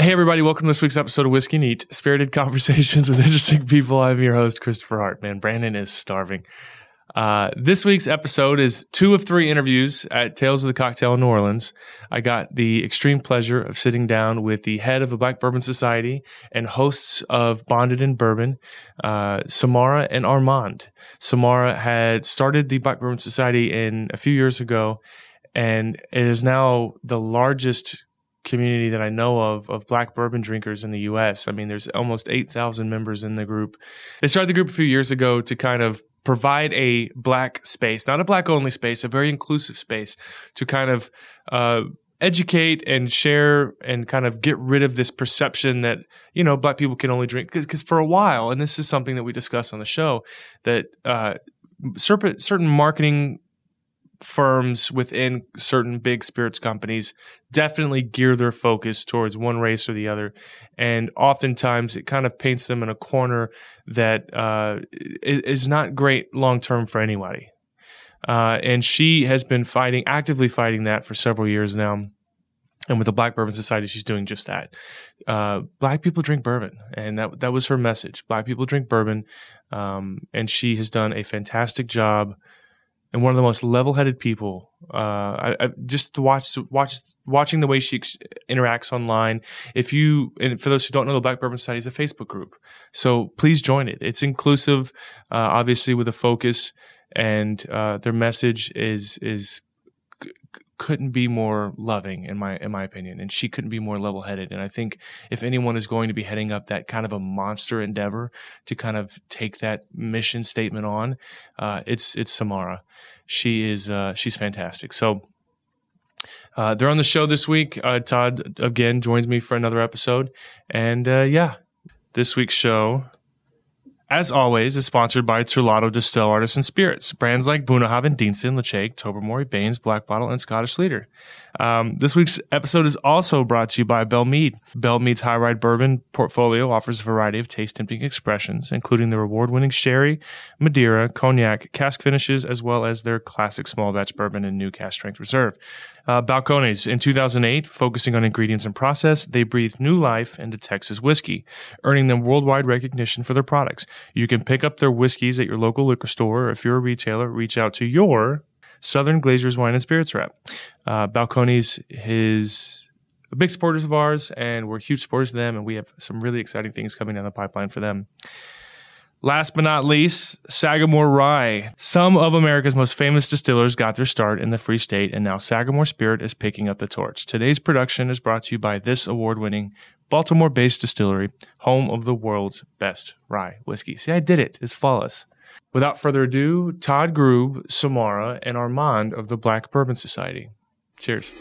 Hey, everybody. Welcome to this week's episode of Whiskey Neat, spirited conversations with interesting people. I'm your host, Christopher Hart. Man, Brandon is starving. This week's episode is 2 of 3 interviews at Tales of the Cocktail in New Orleans. I got the extreme pleasure of sitting down with the head of the Black Bourbon Society and hosts of Bonded in Bourbon, Samara and Armand. Samara had started the Black Bourbon Society a few years ago, and it is now the largest community that I know of black bourbon drinkers in the U.S. I mean, there's almost 8,000 members in the group. They started the group a few years ago to kind of provide a black space, not a black only space, a very inclusive space to kind of educate and share and kind of get rid of this perception that, you know, black people can only drink. Because for a while, and this is something that we discussed on the show, that certain marketing firms within certain big spirits companies definitely gear their focus towards one race or the other. And oftentimes it kind of paints them in a corner that is not great long-term for anybody. And she has been actively fighting that for several years now. And with the Black Bourbon Society, she's doing just that. Black people drink bourbon. And that was her message. Black people drink bourbon. And she has done a fantastic job. And one of the most level-headed people. I just watching the way she interacts online. And for those who don't know, the Black Bourbon Society is a Facebook group, so please join it. It's inclusive, obviously with a focus, and their message is couldn't be more loving in my opinion, and she couldn't be more level-headed. And I think if anyone is going to be heading up that kind of a monster endeavor to kind of take that mission statement on, it's Samara. She's fantastic. So they're on the show this week. Todd again joins me for another episode, and this week's show, as always, is sponsored by Terlato Distill Artisan Spirits. Brands like Bunnahabhain, Deanston, Lachake, Tobermory, Baines, Black Bottle, and Scottish Leader. This week's episode is also brought to you by Belle Meade. Belle Meade's High Ride Bourbon portfolio offers a variety of taste-tempting expressions, including the award-winning Sherry, Madeira, Cognac, cask finishes, as well as their classic small batch bourbon and new cask strength reserve. Balcones, in 2008, focusing on ingredients and process, they breathed new life into Texas whiskey, earning them worldwide recognition for their products. You can pick up their whiskeys at your local liquor store, or if you're a retailer, reach out to your Southern Glazer's Wine and Spirits rep. Balcones is big supporters of ours, and we're huge supporters of them, and we have some really exciting things coming down the pipeline for them. Last but not least, Sagamore Rye. Some of America's most famous distillers got their start in the Free State, and now Sagamore Spirit is picking up the torch. Today's production is brought to you by this award-winning Baltimore-based distillery, home of the world's best rye whiskey. See, I did it. It's flawless. Without further ado, Todd Grube, Samara, and Armand of the Black Bourbon Society. Cheers.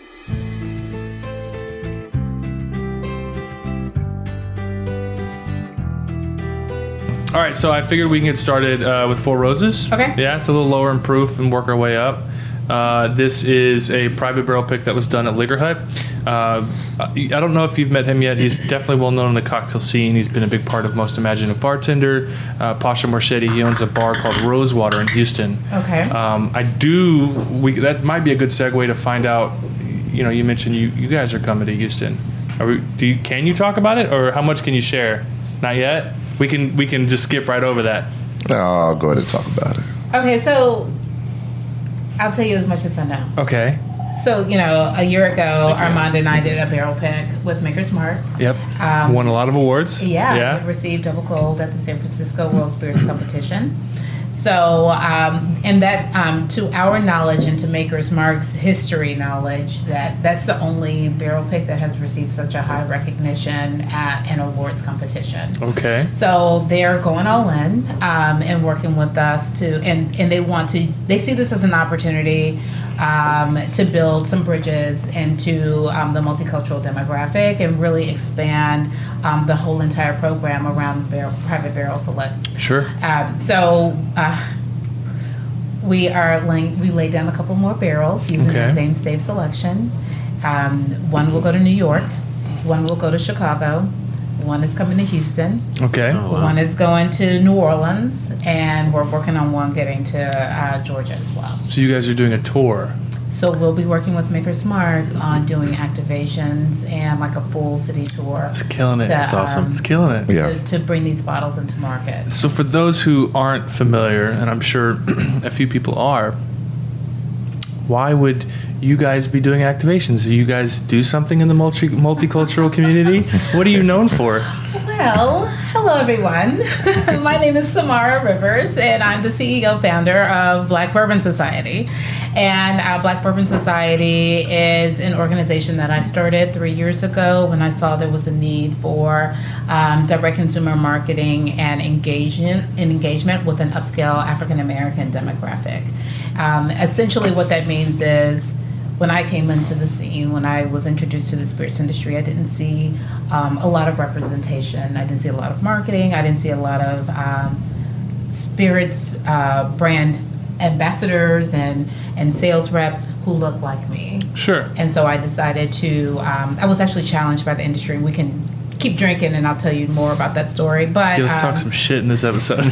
All right, so I figured we can get started with Four Roses. Okay. Yeah, it's a little lower in proof and work our way up. This is a private barrel pick that was done at Liquor Hut. I don't know if you've met him yet. He's definitely well known in the cocktail scene. He's been a big part of Most Imaginative Bartender. Pasha Morshedi, he owns a bar called Rosewater in Houston. Okay. That might be a good segue to find out, you know, you mentioned you guys are coming to Houston. Can you talk about it, or how much can you share? Not yet? We can just skip right over that. No, I'll go ahead and talk about it. Okay, so I'll tell you as much as I know. Okay. So, you know, a year ago, Armand and I did a barrel pick with Maker's Mark. Yep. Won a lot of awards. Yeah. We received double gold at the San Francisco World Spirits Competition. So, and that, to our knowledge and to Maker's Mark's history knowledge, that's the only barrel pick that has received such a high recognition at an awards competition. Okay. So they're going all in and working with us and they see this as an opportunity to build some bridges into the multicultural demographic and really expand the whole entire program around private barrel selects. Sure. We laid down a couple more barrels using the same state selection. One will go to New York, one will go to Chicago, one is coming to Houston. Okay. Oh, wow. One is going to New Orleans, and we're working on one getting to Georgia as well. So you guys are doing a tour. So we'll be working with Maker's Mark on doing activations and like a full city tour. It's killing it. That's awesome. It's killing it. Yeah. To bring these bottles into market. So for those who aren't familiar, and I'm sure a few people are, why would you guys be doing activations? Do you guys do something in the multicultural community? What are you known for? Well, hello everyone. My name is Samara Rivers, and I'm the CEO founder of Black Bourbon Society. And Black Bourbon Society is an organization that I started 3 years ago when I saw there was a need for direct consumer marketing and engagement with an upscale African American demographic. Essentially, what that means is, when I came into the scene, when I was introduced to the spirits industry, I didn't see a lot of representation. I didn't see a lot of marketing. I didn't see a lot of spirits brand ambassadors and sales reps who look like me. Sure. And so I decided to, I was actually challenged by the industry. We can keep drinking and I'll tell you more about that story. But let's talk some shit in this episode.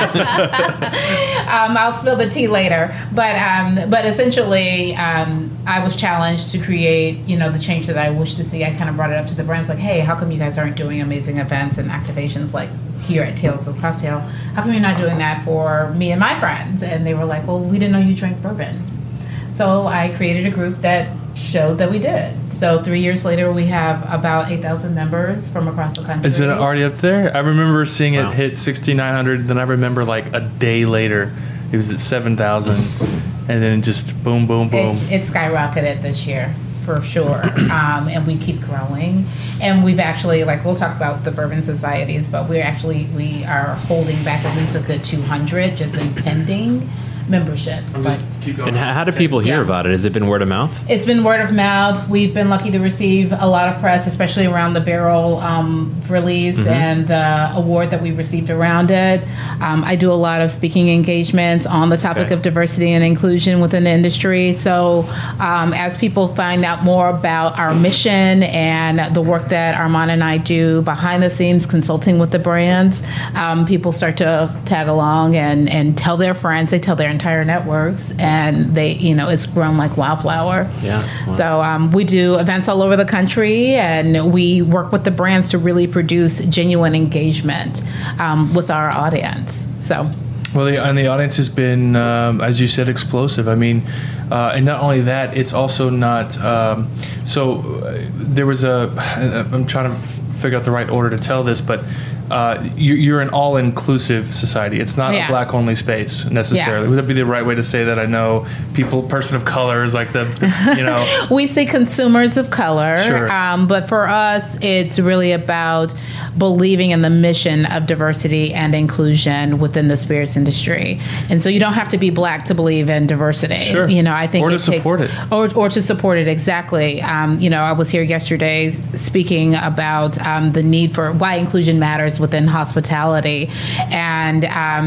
I'll spill the tea later. But essentially, I was challenged to create, the change that I wish to see. I kind of brought it up to the brands like, hey, how come you guys aren't doing amazing events and activations like here at Tales of Cocktail? How come you're not doing that for me and my friends? And they were like, well, we didn't know you drank bourbon. So I created a group that showed that we did. So 3 years later, we have about 8,000 members from across the country. Is it already up there? I remember seeing it hit 6,900. Then I remember like a day later, it was at 7,000, and then just boom, boom, boom. It skyrocketed this year for sure, and we keep growing. And we've actually, we'll talk about the bourbon societies, but we are holding back at least a good 200 just in pending memberships. And how do people hear about it? Has it been word of mouth? It's been word of mouth. We've been lucky to receive a lot of press, especially around the barrel release and the award that we received around it. I do a lot of speaking engagements on the topic of diversity and inclusion within the industry. So as people find out more about our mission and the work that Armand and I do behind the scenes consulting with the brands, people start to tag along and tell their friends. They tell their entire networks, and they, it's grown like wildflower. Yeah. Wow. So we do events all over the country, and we work with the brands to really produce genuine engagement with our audience. So. Well, the audience has been, as you said, explosive. I mean, and not only that, it's also not. There was I'm trying to figure out the right order to tell this, but. You're an all-inclusive society. It's not a black-only space necessarily. Would that be the right way to say that? I know person of color is like we say consumers of color, sure. But for us, it's really about believing in the mission of diversity and inclusion within the spirits industry. And so you don't have to be black to believe in diversity. Sure. I think or to support it. Or to support it, exactly. I was here yesterday speaking about the need for why inclusion matters within hospitality, and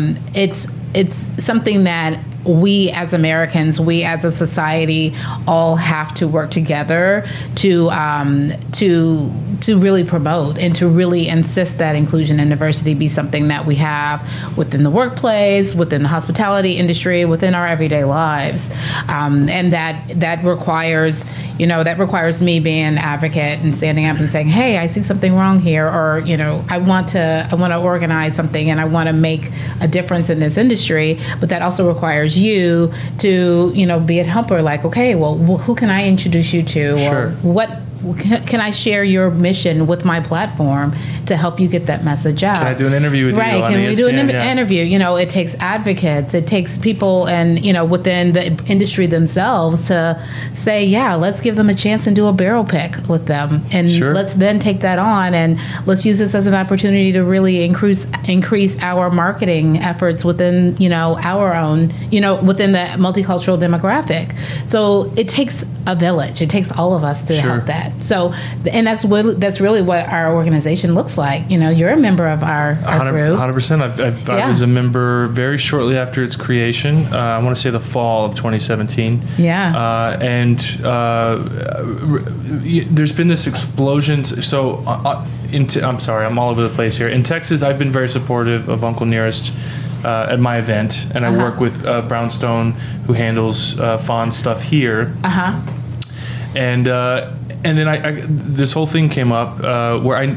it's something that we as Americans, we as a society, all have to work together to really promote and to really insist that inclusion and diversity be something that we have within the workplace, within the hospitality industry, within our everyday lives, and that requires me being an advocate and standing up and saying, hey, I see something wrong here, or I want to organize something and I want to make a difference in this industry, but that also requires you to be a helper. Like, okay, well, who can I introduce you to? Sure. Or what can I share your mission with my platform to help you get that message out? Can I do an interview with you? Right? Can we do an interview? It takes advocates. It takes people, and within the industry themselves to say, yeah, let's give them a chance and do a barrel pick with them, and let's then take that on and let's use this as an opportunity to really increase our marketing efforts within our own within the multicultural demographic. So it takes a village. It takes all of us to help that. So, and that's really what our organization looks like. You're a member of our group. 100%. I was a member very shortly after its creation. I want to say the fall of 2017. Yeah. There's been this explosion. So, I'm sorry, I'm all over the place here. In Texas, I've been very supportive of Uncle Nearest at my event, and I work with Brownstone, who handles Fawn stuff here. And then I this whole thing came up where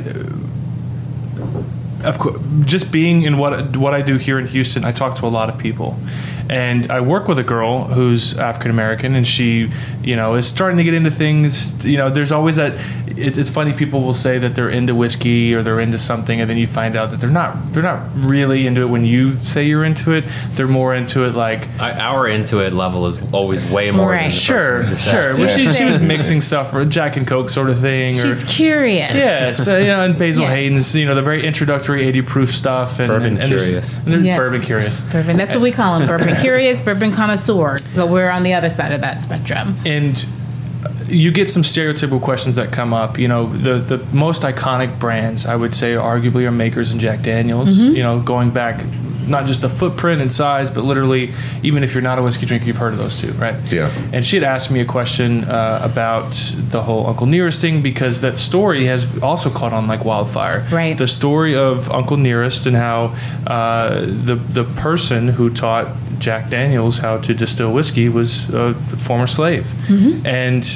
of course, just being in what I do here in Houston, I talk to a lot of people, and I work with a girl who's African American, and she, is starting to get into things. There's always that. It's funny. People will say that they're into whiskey or they're into something, and then you find out that they're not really into it when you say you're into it. They're more into it like our into it level is always way more. Right. Than the sure. person Well, she was mixing stuff for Jack and Coke sort of thing. She's curious. Yes, and Basil Yes. Hayden's, the very introductory 80 proof stuff, and Bourbon and there's- curious. and there's Yes. bourbon curious. Bourbon. That's what we call them. Bourbon curious, bourbon connoisseur. So we're on the other side of that spectrum. And you get some stereotypical questions that come up. The most iconic brands, I would say, arguably are Makers and Jack Daniels. Going back not just the footprint and size, but literally, even if you're not a whiskey drinker, you've heard of those two, right? Yeah. And she had asked me a question about the whole Uncle Nearest thing, because that story has also caught on like wildfire. Right. The story of Uncle Nearest and how the person who taught Jack Daniels how to distill whiskey was a former slave. And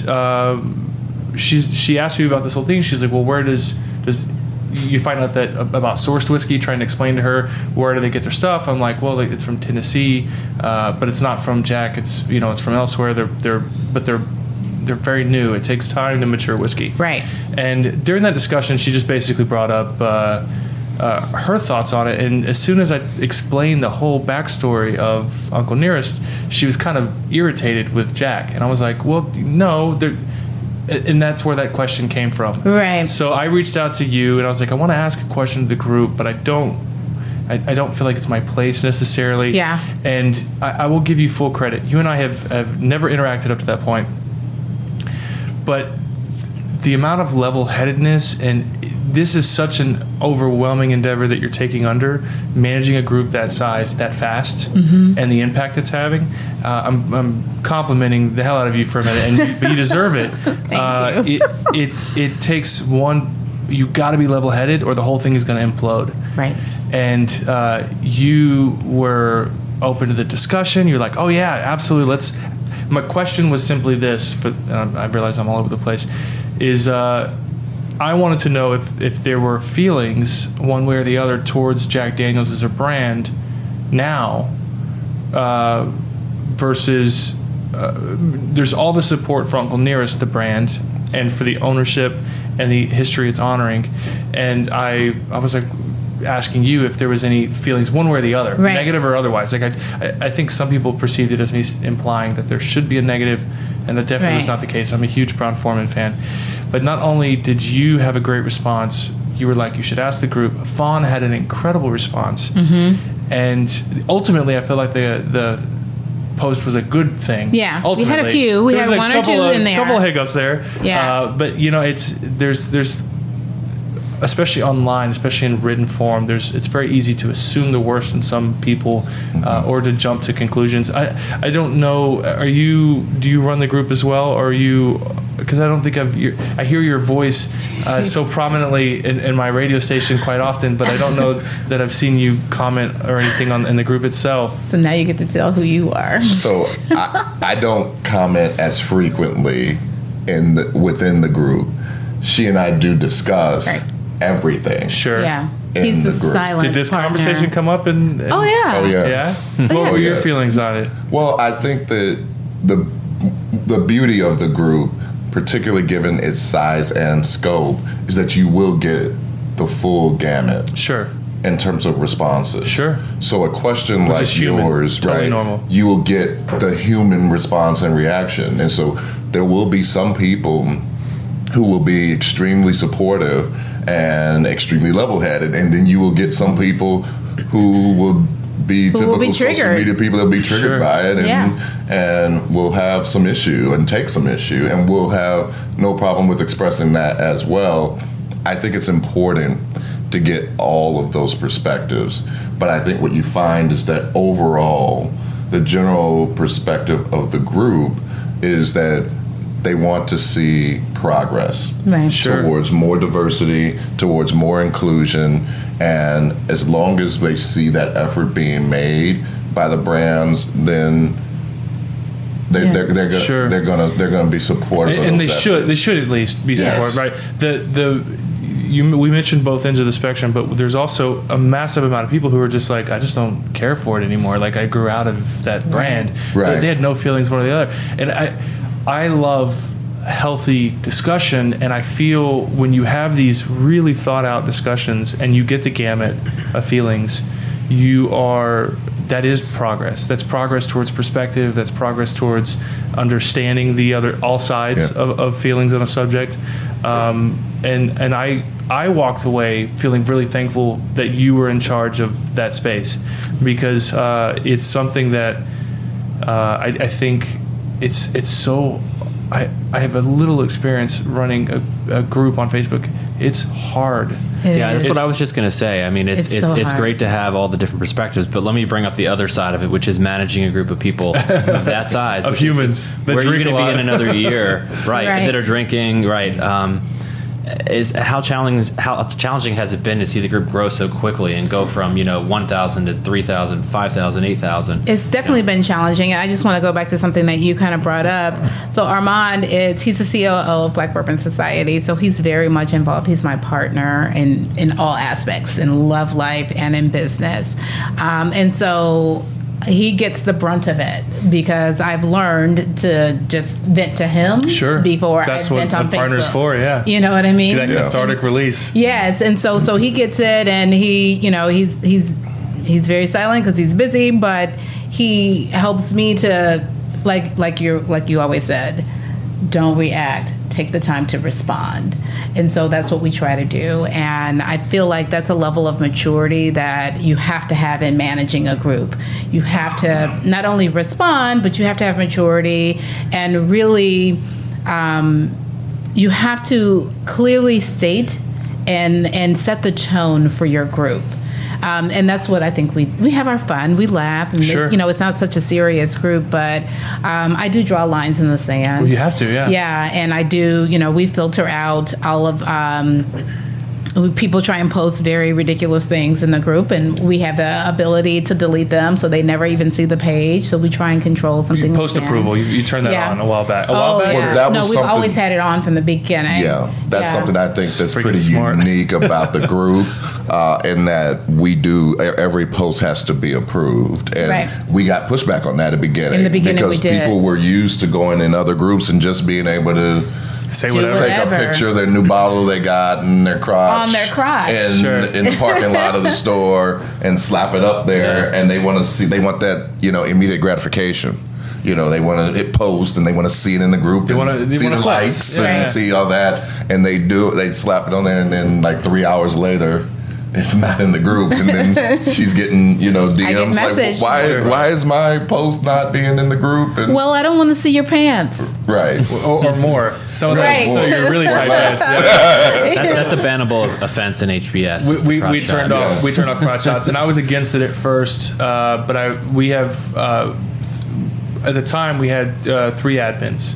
she asked me about this whole thing. She's like, well, where does you find out that about sourced whiskey, trying to explain to her where do they get their stuff. I'm like, well, it's from Tennessee, but it's not from Jack. It's it's from elsewhere. They're very new. It takes time to mature whiskey. Right. And during that discussion, she just basically brought up her thoughts on it. And as soon as I explained the whole backstory of Uncle Nearest, she was kind of irritated with Jack. And I was like, well, no, and that's where that question came from. Right. So I reached out to you, and I was like, I want to ask a question to the group, but I don't feel like it's my place necessarily. Yeah. And I will give you full credit. You and I have never interacted up to that point. But the amount of level-headedness, and this is such an overwhelming endeavor that you're taking under, managing a group that size that fast, and the impact it's having. I'm complimenting the hell out of you for a minute, but you deserve it. Thank you. It takes one. You got to be level-headed, or the whole thing is going to implode. Right. And you were open to the discussion. You're like, oh yeah, absolutely. My question was simply this. I realize I'm all over the place. Is I wanted to know if there were feelings one way or the other towards Jack Daniels as a brand now versus there's all the support for Uncle Nearest, the brand, and for the ownership and the history it's honoring. And I was like asking you if there was any feelings one way or the other, right, negative or otherwise. Like I think some people perceived it as me implying that there should be a negative, and that definitely was right, not the case. I'm a huge Brown-Forman fan. But not only did you have a great response, you were like, you should ask the group. Fawn had an incredible response. Mm-hmm. And ultimately, I feel like the post was a good thing. Yeah, ultimately. we had a few. We There had was one or two in there. A couple of hiccups there. Yeah. But, there's especially online, especially in written form, it's very easy to assume the worst in some people or to jump to conclusions. I don't know, do you run the group as well, or are you, because I don't think I hear your voice so prominently in my radio station quite often, but I don't know that I've seen you comment or anything in the group itself. So now you get to tell who you are. So I don't comment as frequently within the group. She and I do discuss everything. Sure. Yeah. In He's the the group. silent Did this partner. conversation come up? Oh, yeah. Oh, yeah. Yeah? What were your Yes. feelings on it? Well, I think that the beauty of the group, particularly given its size and scope, is that you will get the full gamut Sure. in terms of responses. Sure. So a question Which like is human. yours, Totally right? normal. You will get the human response and reaction. And so there will be some people who will be extremely supportive and extremely level-headed, and then you will get some people who will be typical social triggered. media people that will be triggered Sure. by it, and Yeah. and will have some issue and take some issue, and we'll have no problem with expressing that as well. I think it's important to get all of those perspectives, but I think what you find is that overall, the general perspective of the group is that they want to see progress Right. Sure. towards more diversity, towards more inclusion, And as long as they see that effort being made by the brands, then they're gonna be supportive. And they should at least be supportive, right? We mentioned both ends of the spectrum, but there's also a massive amount of people who are just like, I just don't care for it anymore. Like, I grew out of that brand. Right. They had no feelings one or the other. And I love healthy discussion, and I feel when you have these really thought out discussions and you get the gamut of feelings, that is progress. That's progress towards perspective. That's progress towards understanding all sides of feelings on a subject. And I walked away feeling really thankful that you were in charge of that space, because it's something that I think it's so. I have a little experience running a group on Facebook. It's hard. That's what I was just going to say. I mean, it's so great to have all the different perspectives, but let me bring up the other side of it, which is managing a group of people of that size. Of humans that where drink you're going to be in another year, right. that are drinking, right. Is how challenging has it been to see the group grow so quickly and go from 1,000 to 3,000, 5,000, 8,000? It's definitely been challenging. I just want to go back to something that you kind of brought up. So Armand, he's the COO of Black Bourbon Society, so he's very much involved. He's my partner in all aspects, in love life and in business, and so he gets the brunt of it, because I've learned to just vent to him before That's I vent on Facebook. That's what a partner's for, yeah. You know what I mean? That cathartic release. Yes, and so he gets it, and he's very silent because he's busy, but he helps me to like you always said, don't react. Take the time to respond. And so that's what we try to do. And I feel like that's a level of maturity that you have to have in managing a group. You have to not only respond, but you have to have maturity, and really you have to clearly state and set the tone for your group. And that's what I think we have our fun. We laugh. And it's not such a serious group, but I do draw lines in the sand. Well, you have to, yeah. Yeah, and I do, we filter out all of people try and post very ridiculous things in the group, and we have the ability to delete them so they never even see the page. So we try and control something. Post approval. You turned that on a while back. Yeah. Well, we've always had it on from the beginning. Yeah, that's something I think that's pretty smart. Unique about the group, in that we do, every post has to be approved, and we got pushback on that at the beginning. In the beginning, because we did. People were used to going in other groups and just being able to say whatever. Take a picture of their new bottle they got in their crotch. On their crotch. And in the parking lot of the store, and slap it up there, and they want that, immediate gratification. They want to post, and they want to see it in the group. They want to see the likes and see all that, and they slap it on there, and then like 3 hours later, it's not in the group, and then she's getting DMs like, why is my post not being in the group? And, well, I don't want to see your pants. Right. or more. So you're really tight pants. That's a bannable offense in HBS. We turned off crotch shots, and I was against it at first, but we have. At the time, we had 3 admins,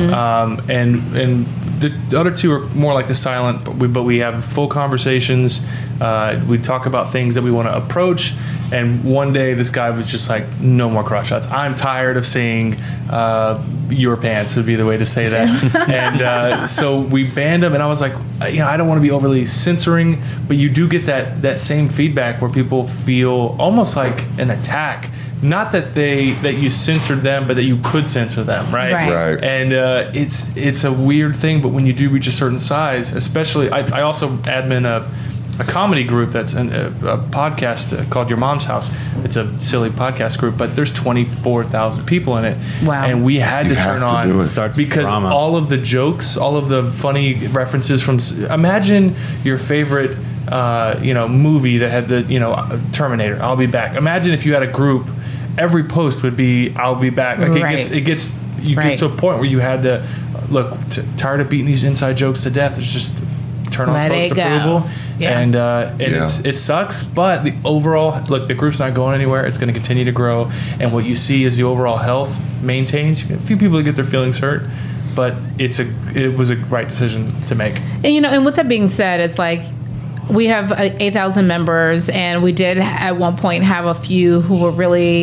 and the other 2 are more like the silent. But we have full conversations. We talk about things that we want to approach. And one day, this guy was just like, "No more crotch shots. I'm tired of seeing your pants." Would be the way to say that. And so we banned them. And I was like, I don't want to be overly censoring, but you do get that same feedback where people feel almost like an attack. Not that you censored them, but that you could censor them, right? Right. And it's a weird thing, but when you do reach a certain size, especially, I also admin a comedy group that's a podcast called Your Mom's House. It's a silly podcast group, but there's 24,000 people in it. Wow. And we had to turn on because drama. all of the jokes, all of the funny references from. Imagine your favorite. Movie that had the Terminator. I'll be back. Imagine if you had a group. Every post would be "I'll be back." Like it gets to a point where you had to look tired of beating these inside jokes to death. It's just turn on post approval, and it sucks. But the overall the group's not going anywhere. It's going to continue to grow, and what you see is the overall health maintains. You get a few people that get their feelings hurt, but it was a right decision to make. And and with that being said, it's like We have 8,000 members, and we did at one point have a few who were really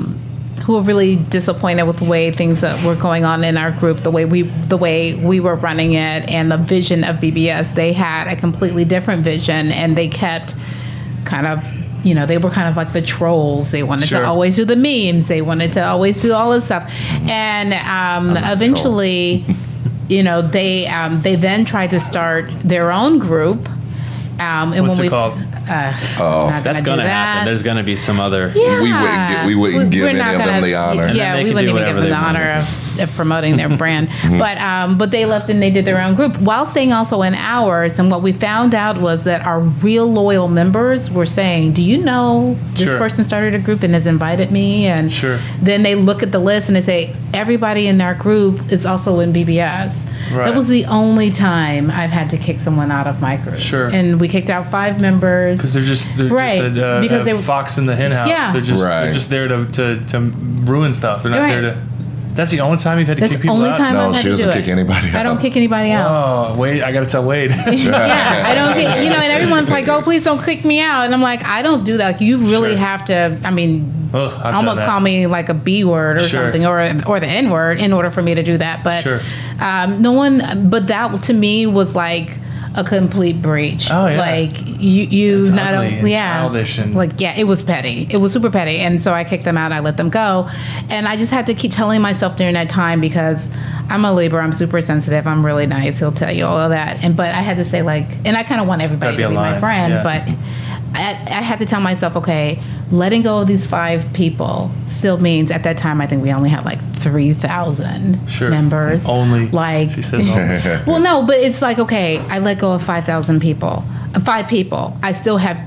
disappointed with the way things were going on in our group, the way we were running it, and the vision of BBS. They had a completely different vision, and they kept kind of, they were kind of like the trolls. They wanted to always do the memes. They wanted to always do all this stuff, and eventually, they then tried to start their own group. And What's it called? That's going to happen. There's going to be some other. Yeah. We wouldn't give any of them the honor. Yeah, we wouldn't even give them the honor of promoting their brand. But they left and they did their own group while staying also in ours. And what we found out was that our real loyal members were saying, "Do you know this person started a group and has invited me?" And then they look at the list and they say, "Everybody in our group is also in BBS." Right. That was the only time I've had to kick someone out of my group. And we kicked out 5 members. Because they're just a fox in the hen house. Yeah. They're just there to ruin stuff. They're not there to. That's the only time you've had to kick people out? That's the only time I've had to do it. No, she doesn't kick anybody out. I don't kick anybody out. Oh, Wade, I got to tell Wade. Yeah, I don't kick, and everyone's like, "Oh, please don't kick me out." And I'm like, I don't do that. Like, you really have to, almost call me like a B word or something, or the N word in order for me to do that. But no one, but that to me was like a complete breach. Oh yeah, like you it's not ugly only and childish and it was petty. It was super petty, and so I kicked them out. I let them go, and I just had to keep telling myself during that time, because I'm a Libra. I'm super sensitive. I'm really nice. He'll tell you all of that, but I had to say and I kind of want everybody to be my friend, but I had to tell myself, okay, letting go of these 5 people still means at that time I think we only had like 3,000 members. Only. Like, she says only. Well, no, but it's like, okay, I let go of 5,000 people. 5 people. I still have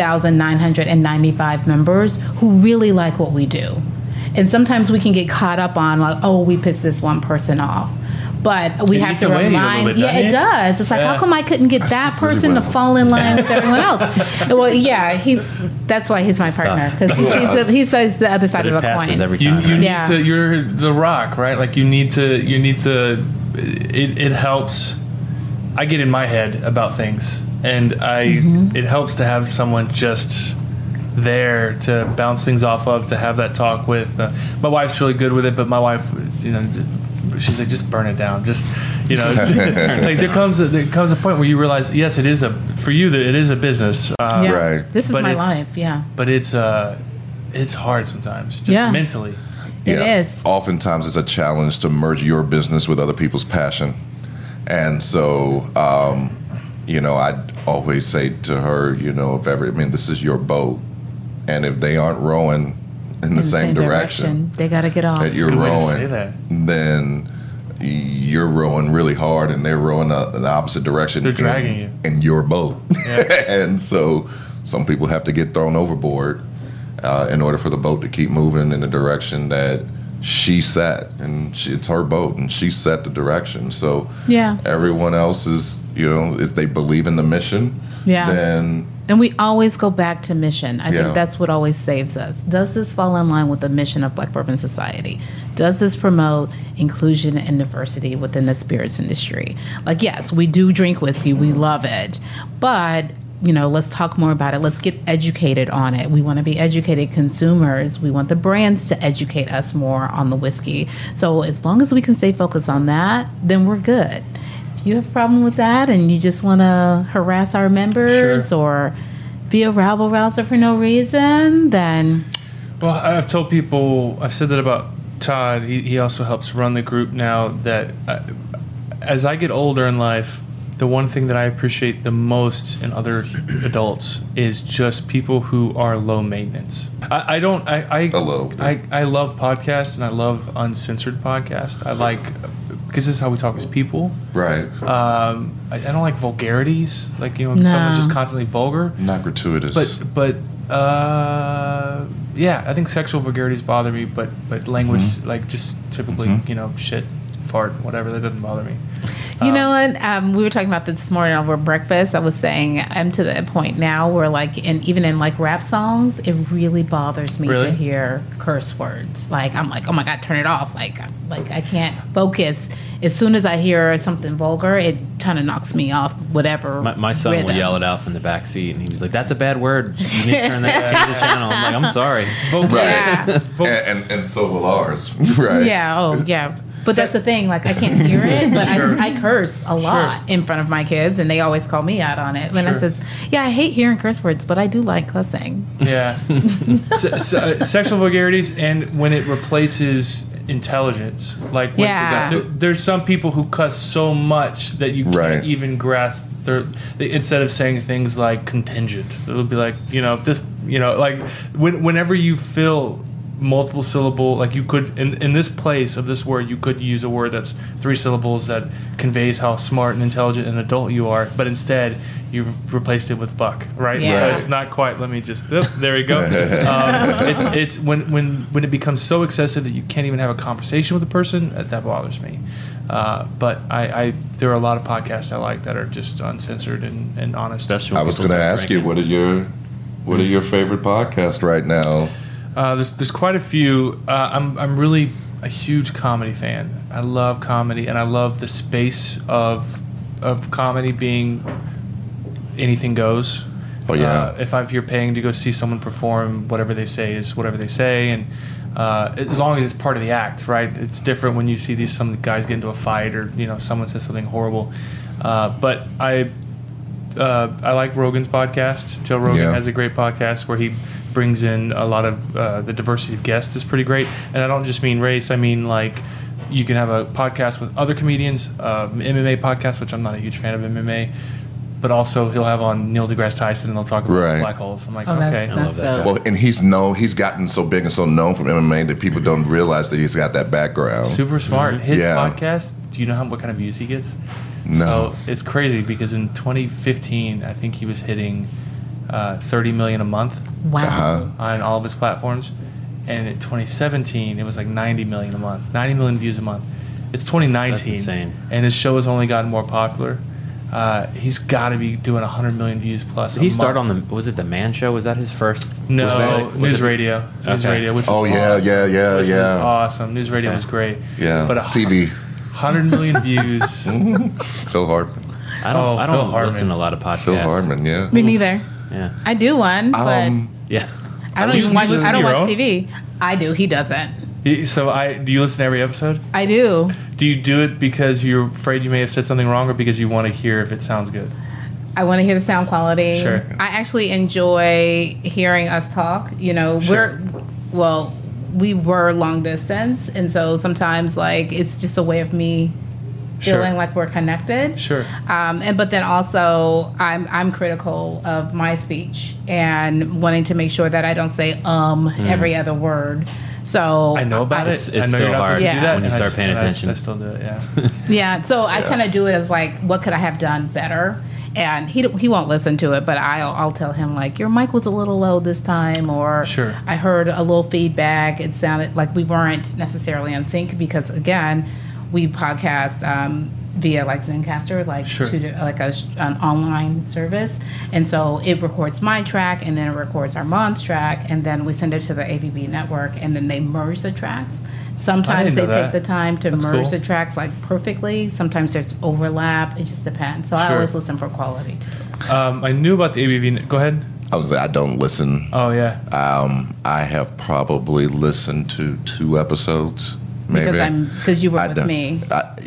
2,995 members who really like what we do. And sometimes we can get caught up on like, oh, we pissed this one person off. But we have to remind. It does. It's like, how come I couldn't get that person to fall in line with everyone else? Well, yeah, that's why he's my partner, because he says the other side of the coin. Every time, you need to. You're the rock, right? Like you need to. It helps. I get in my head about things, and it helps to have someone just there to bounce things off of, to have that talk with. My wife's really good with it, but my wife, she's like, just burn it down. Just, like there comes a point where you realize, yes, it is for you that it is a business. Right. This is my life. Yeah. But it's hard sometimes, just mentally. It is. Oftentimes it's a challenge to merge your business with other people's passion. And so, I'd always say to her, this is your boat. And if they aren't rowing in the same direction, they got to get off. That you're rowing, then you're rowing really hard, and they're rowing the opposite direction. They're dragging you in your boat, yeah. And so some people have to get thrown overboard in order for the boat to keep moving in the direction that she set, and it's her boat, and she set the direction. So everyone else is, if they believe in the mission, then. And we always go back to mission. I think that's what always saves us. Does this fall in line with the mission of Black Bourbon Society? Does this promote inclusion and diversity within the spirits industry? Like, yes, we do drink whiskey. We love it. But, let's talk more about it. Let's get educated on it. We want to be educated consumers. We want the brands to educate us more on the whiskey. So as long as we can stay focused on that, then we're good. You have a problem with that and you just want to harass our members or be a rabble-rouser for no reason, then... Well, I've told people, I've said that about Todd. He also helps run the group now, that as I get older in life, the one thing that I appreciate the most in other adults is just people who are low maintenance. I love podcasts, and I love uncensored podcasts. I like... because this is how we talk as people. Right. I don't like vulgarities. Like, someone's just constantly vulgar. Not gratuitous. But I think sexual vulgarities bother me, but language, like just typically, shit, fart, whatever, that doesn't bother me. You know what? We were talking about this morning over breakfast. I was saying I'm to the point now where, like, even in like rap songs, it really bothers me Really? to hear curse words. Like, I'm like, oh my god, turn it off. Like I can't focus. As soon as I hear something vulgar, it kind of knocks me off. Whatever. My son will rhythm. yell it out from the back seat, and he was like, "That's a bad word. You need to turn that change the channel." I'm like, "I'm sorry." Yeah. And so will ours, right? Yeah. Oh, yeah. But that's the thing. Like, I can't hear it, but Sure. I curse a lot in front of my kids, and they always call me out on it. When I Sure. says, "Yeah, I hate hearing curse words, but I do like cussing." Yeah. Sexual vulgarities, and when it replaces intelligence. Like, Yeah. there's some people who cuss so much that you can't Right. even grasp instead of saying things like contingent, it would be like, like whenever you fill multiple syllable, like you could in this place of this word, you could use a word that's 3 syllables that conveys how smart and intelligent and adult you are, but instead you've replaced it with fuck, right? Yeah. So it's not quite. Let me just there we go. It's when it becomes so excessive that you can't even have a conversation with a person, that bothers me. But I there are a lot of podcasts I like that are just uncensored and honest. Especially I when was people going to start ask you, drinking. what are your favorite podcasts right now? There's quite a few. I'm really a huge comedy fan. I love comedy, and I love the space of comedy being anything goes. Oh, yeah. If you're paying to go see someone perform, whatever they say is whatever they say, and as long as it's part of the act, right? It's different when you see some guys get into a fight or someone says something horrible. But I like Rogan's podcast. Joe Rogan has a great podcast where he brings in a lot of the diversity of guests is pretty great. And I don't just mean race. I mean, like, you can have a podcast with other comedians, MMA podcast, which I'm not a huge fan of MMA, but also he'll have on Neil deGrasse Tyson and they'll talk about black holes. I'm like, okay. I love that. Well, and he's gotten so big and so known from MMA that people don't realize that he's got that background. Super smart. His Yeah. podcast, do you know what kind of views he gets? No. So it's crazy because in 2015, I think he was hitting 30 million a month Wow. Uh-huh. on all of his platforms. And in 2017, it was like 90 million a month, 90 million views a month. It's 2019. That's insane. And his show has only gotten more popular. He's got to be doing 100 million views plus. Did he start on was it the Man Show? Was that his first? No, that- News Radio. News Okay. Radio, which was Oh, yeah, awesome. yeah, Which was yeah. awesome. News Radio was great. Yeah. But TV. 100 million views. Phil Hartman. I Phil don't Hartman. listen to a lot of podcasts. Phil Hartman, yeah. Me neither. Yeah. I do one, but Yeah. I don't You even watch. listen I to don't your watch own? TV. I do. He doesn't. So do you listen to every episode? I do. Do you do it because you're afraid you may have said something wrong, or because you want to hear if it sounds good? I want to hear the sound quality. Sure. I actually enjoy hearing us talk. Sure. We were long distance, and so sometimes like it's just a way of me feeling Sure. like we're connected. Sure. But then also I'm critical of my speech and wanting to make sure that I don't say every other word. So I know about It's it. I know so you're not hard supposed to do Yeah. that when you and I start paying s- and I s- attention. I still do it. Yeah. Yeah, so I kind of do it as like, what could I have done better? And he won't listen to it, but I'll tell him like, your mic was a little low this time, or Sure. I heard a little feedback. It sounded like we weren't necessarily in sync because again, we podcast via like Zencaster, like Sure. like an online service, and so it records my track and then it records Armand's track, and then we send it to the AVB network, and then they merge the tracks. Sometimes I they didn't know take that. the time to That's merge cool. the tracks like perfectly. Sometimes there's overlap. It just depends. So I Sure. always listen for quality too. I knew about the ABV. Go ahead. I don't listen. Oh yeah. I have probably listened to 2 episodes, maybe. Because you were I with don't- me.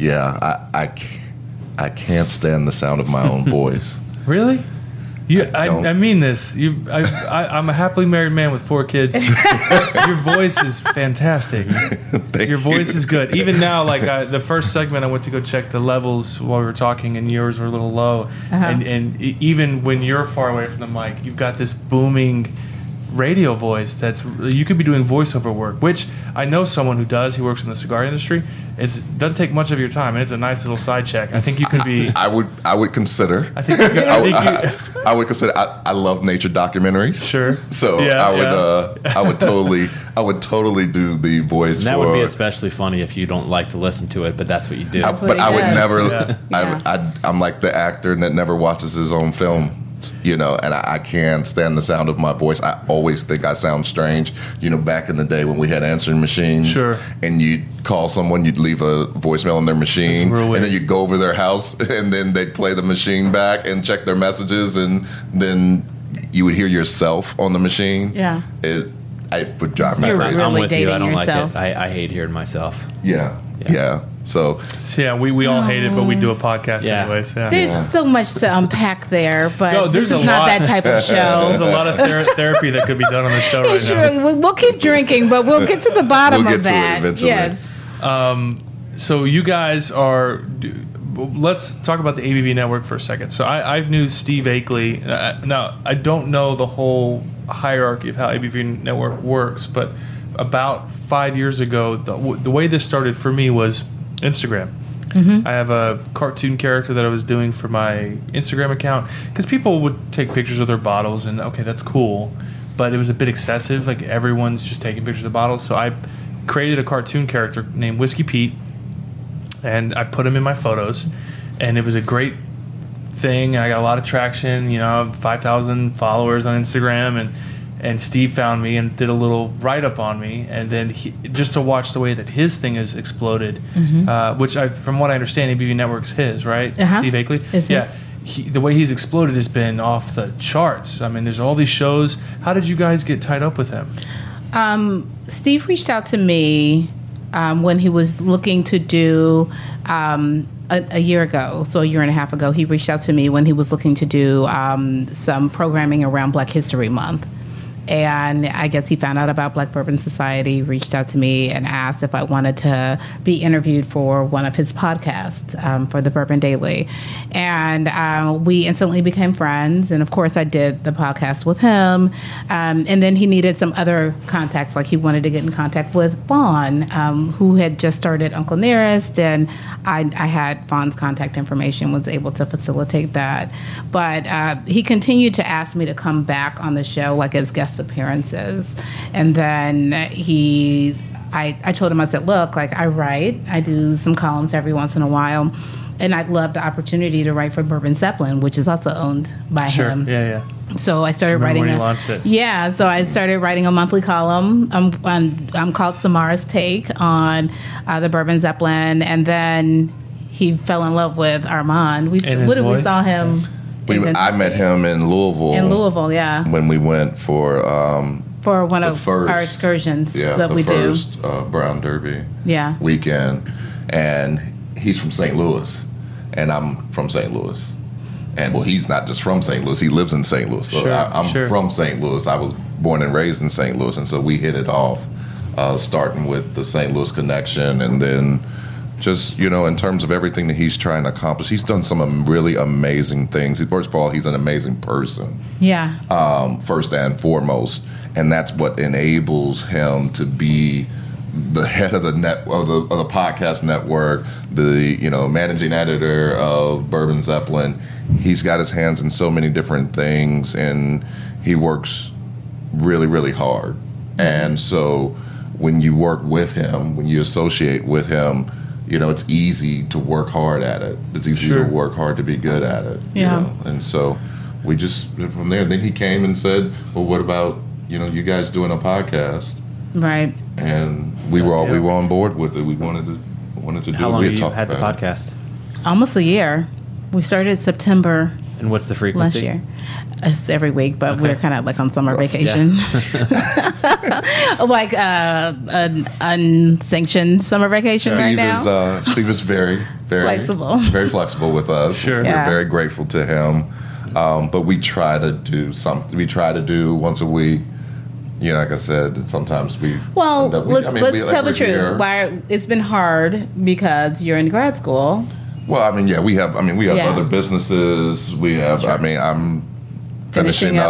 I can't stand the sound of my own voice. Really? don't. I mean this. I'm a happily married man with 4 kids. Your voice is fantastic. Thank Your voice you. is good. Even now, like the first segment, I went to go check the levels while we were talking, and yours were a little low. And even when you're far away from the mic, you've got this booming radio voice that's you could be doing voiceover work, which I know someone who does. He works in the cigar industry. It doesn't take much of your time, and it's a nice little side check. I think you can be. I would consider. I think. I would consider. I love nature documentaries. Sure. So I would totally do the voice. And that would be especially funny if you don't like to listen to it, but that's what you do. But I would never. I'm like the actor that never watches his own film. And I can't stand the sound of my voice. I always think I sound strange. Back in the day when we had answering machines, sure, and you'd call someone, you'd leave a voicemail on their machine, and then you'd go over their house, and then they'd play the machine back and check their messages, and then you would hear yourself on the machine. Yeah, it would drive me crazy. I'm with you. I don't yourself. like it. I hate hearing myself. Yeah. So we all hate it, but we do a podcast anyways. Yeah. There's so much to unpack there, but this is not that type of show. There's a lot of therapy that could be done on the show right now. We'll keep drinking, but we'll get to the bottom of that. Yes. So you guys are. Let's talk about the ABV network for a second. So I knew Steve Akeley. Now I don't know the whole hierarchy of how ABV network works, but about 5 years ago, the way this started for me was Instagram. I have a cartoon character that I was doing for my Instagram account because people would take pictures of their bottles, and okay, that's cool, but it was a bit excessive. Like everyone's just taking pictures of bottles, so I created a cartoon character named Whiskey Pete, and I put him in my photos, and it was a great thing. I got a lot of traction. 5,000 followers on Instagram, and Steve found me and did a little write-up on me, and then just to watch the way that his thing has exploded, which from what I understand, ABV Network's his, right? Steve Akeley? The way he's exploded has been off the charts. I mean, there's all these shows. How did you guys get tied up with him? Steve reached out to me when he was looking to do a year ago, so a year and a half ago, he reached out to me when he was looking to do some programming around Black History Month. And I guess he found out about Black Bourbon Society, reached out to me and asked if I wanted to be interviewed for one of his podcasts for the Bourbon Daily. And we instantly became friends. And of course, I did the podcast with him. And then he needed some other contacts, like he wanted to get in contact with Vaughn, who had just started Uncle Nearest. And I had Vaughn's contact information, was able to facilitate that. But he continued to ask me to come back on the show, like as guest appearances. And then I told him, I said, look, like I write, I do some columns every once in a while, and I'd love the opportunity to write for Bourbon Zeppelin, which is also owned by him. Yeah. So I started writing. When you launched it. Yeah, so I started writing a monthly column. I'm called Samara's Take on the Bourbon Zeppelin, and then he fell in love with Armand. We saw him. I met him in Louisville. Yeah. When we went for one of our excursions that we do. The first Brown Derby Yeah. weekend. And he's from St. Louis. And I'm from St. Louis. And, well, he's not just from St. Louis. He lives in St. Louis. So I'm from St. Louis. I was born and raised in St. Louis. And so we hit it off, starting with the St. Louis connection, and then just, in terms of everything that he's trying to accomplish, he's done some really amazing things. First of all, he's an amazing person. Yeah. First and foremost. And that's what enables him to be the head of the podcast network, the managing editor of Bourbon Zeppelin. He's got his hands in so many different things, and he works really, really hard. And so when you work with him, when you associate with him, it's easy to work hard at it. It's easy to work hard to be good at it. Yeah. And so we just, from there, then he came and said, well, what about, you guys doing a podcast? Right. And we were on board with it. We wanted to do it. How long have you had the podcast? Almost a year. We started September. And what's the frequency? Last year. It's every week, but we're kind of like on summer vacation. Like an unsanctioned summer vacation right now. Steve is very, very flexible with us. Sure. We're very grateful to him. But we try to do something. We try to do once a week. Like I said, sometimes we. Well, let's tell the truth. Why it's been hard because you're in grad school. Well, we have other businesses. We have. I'm finishing up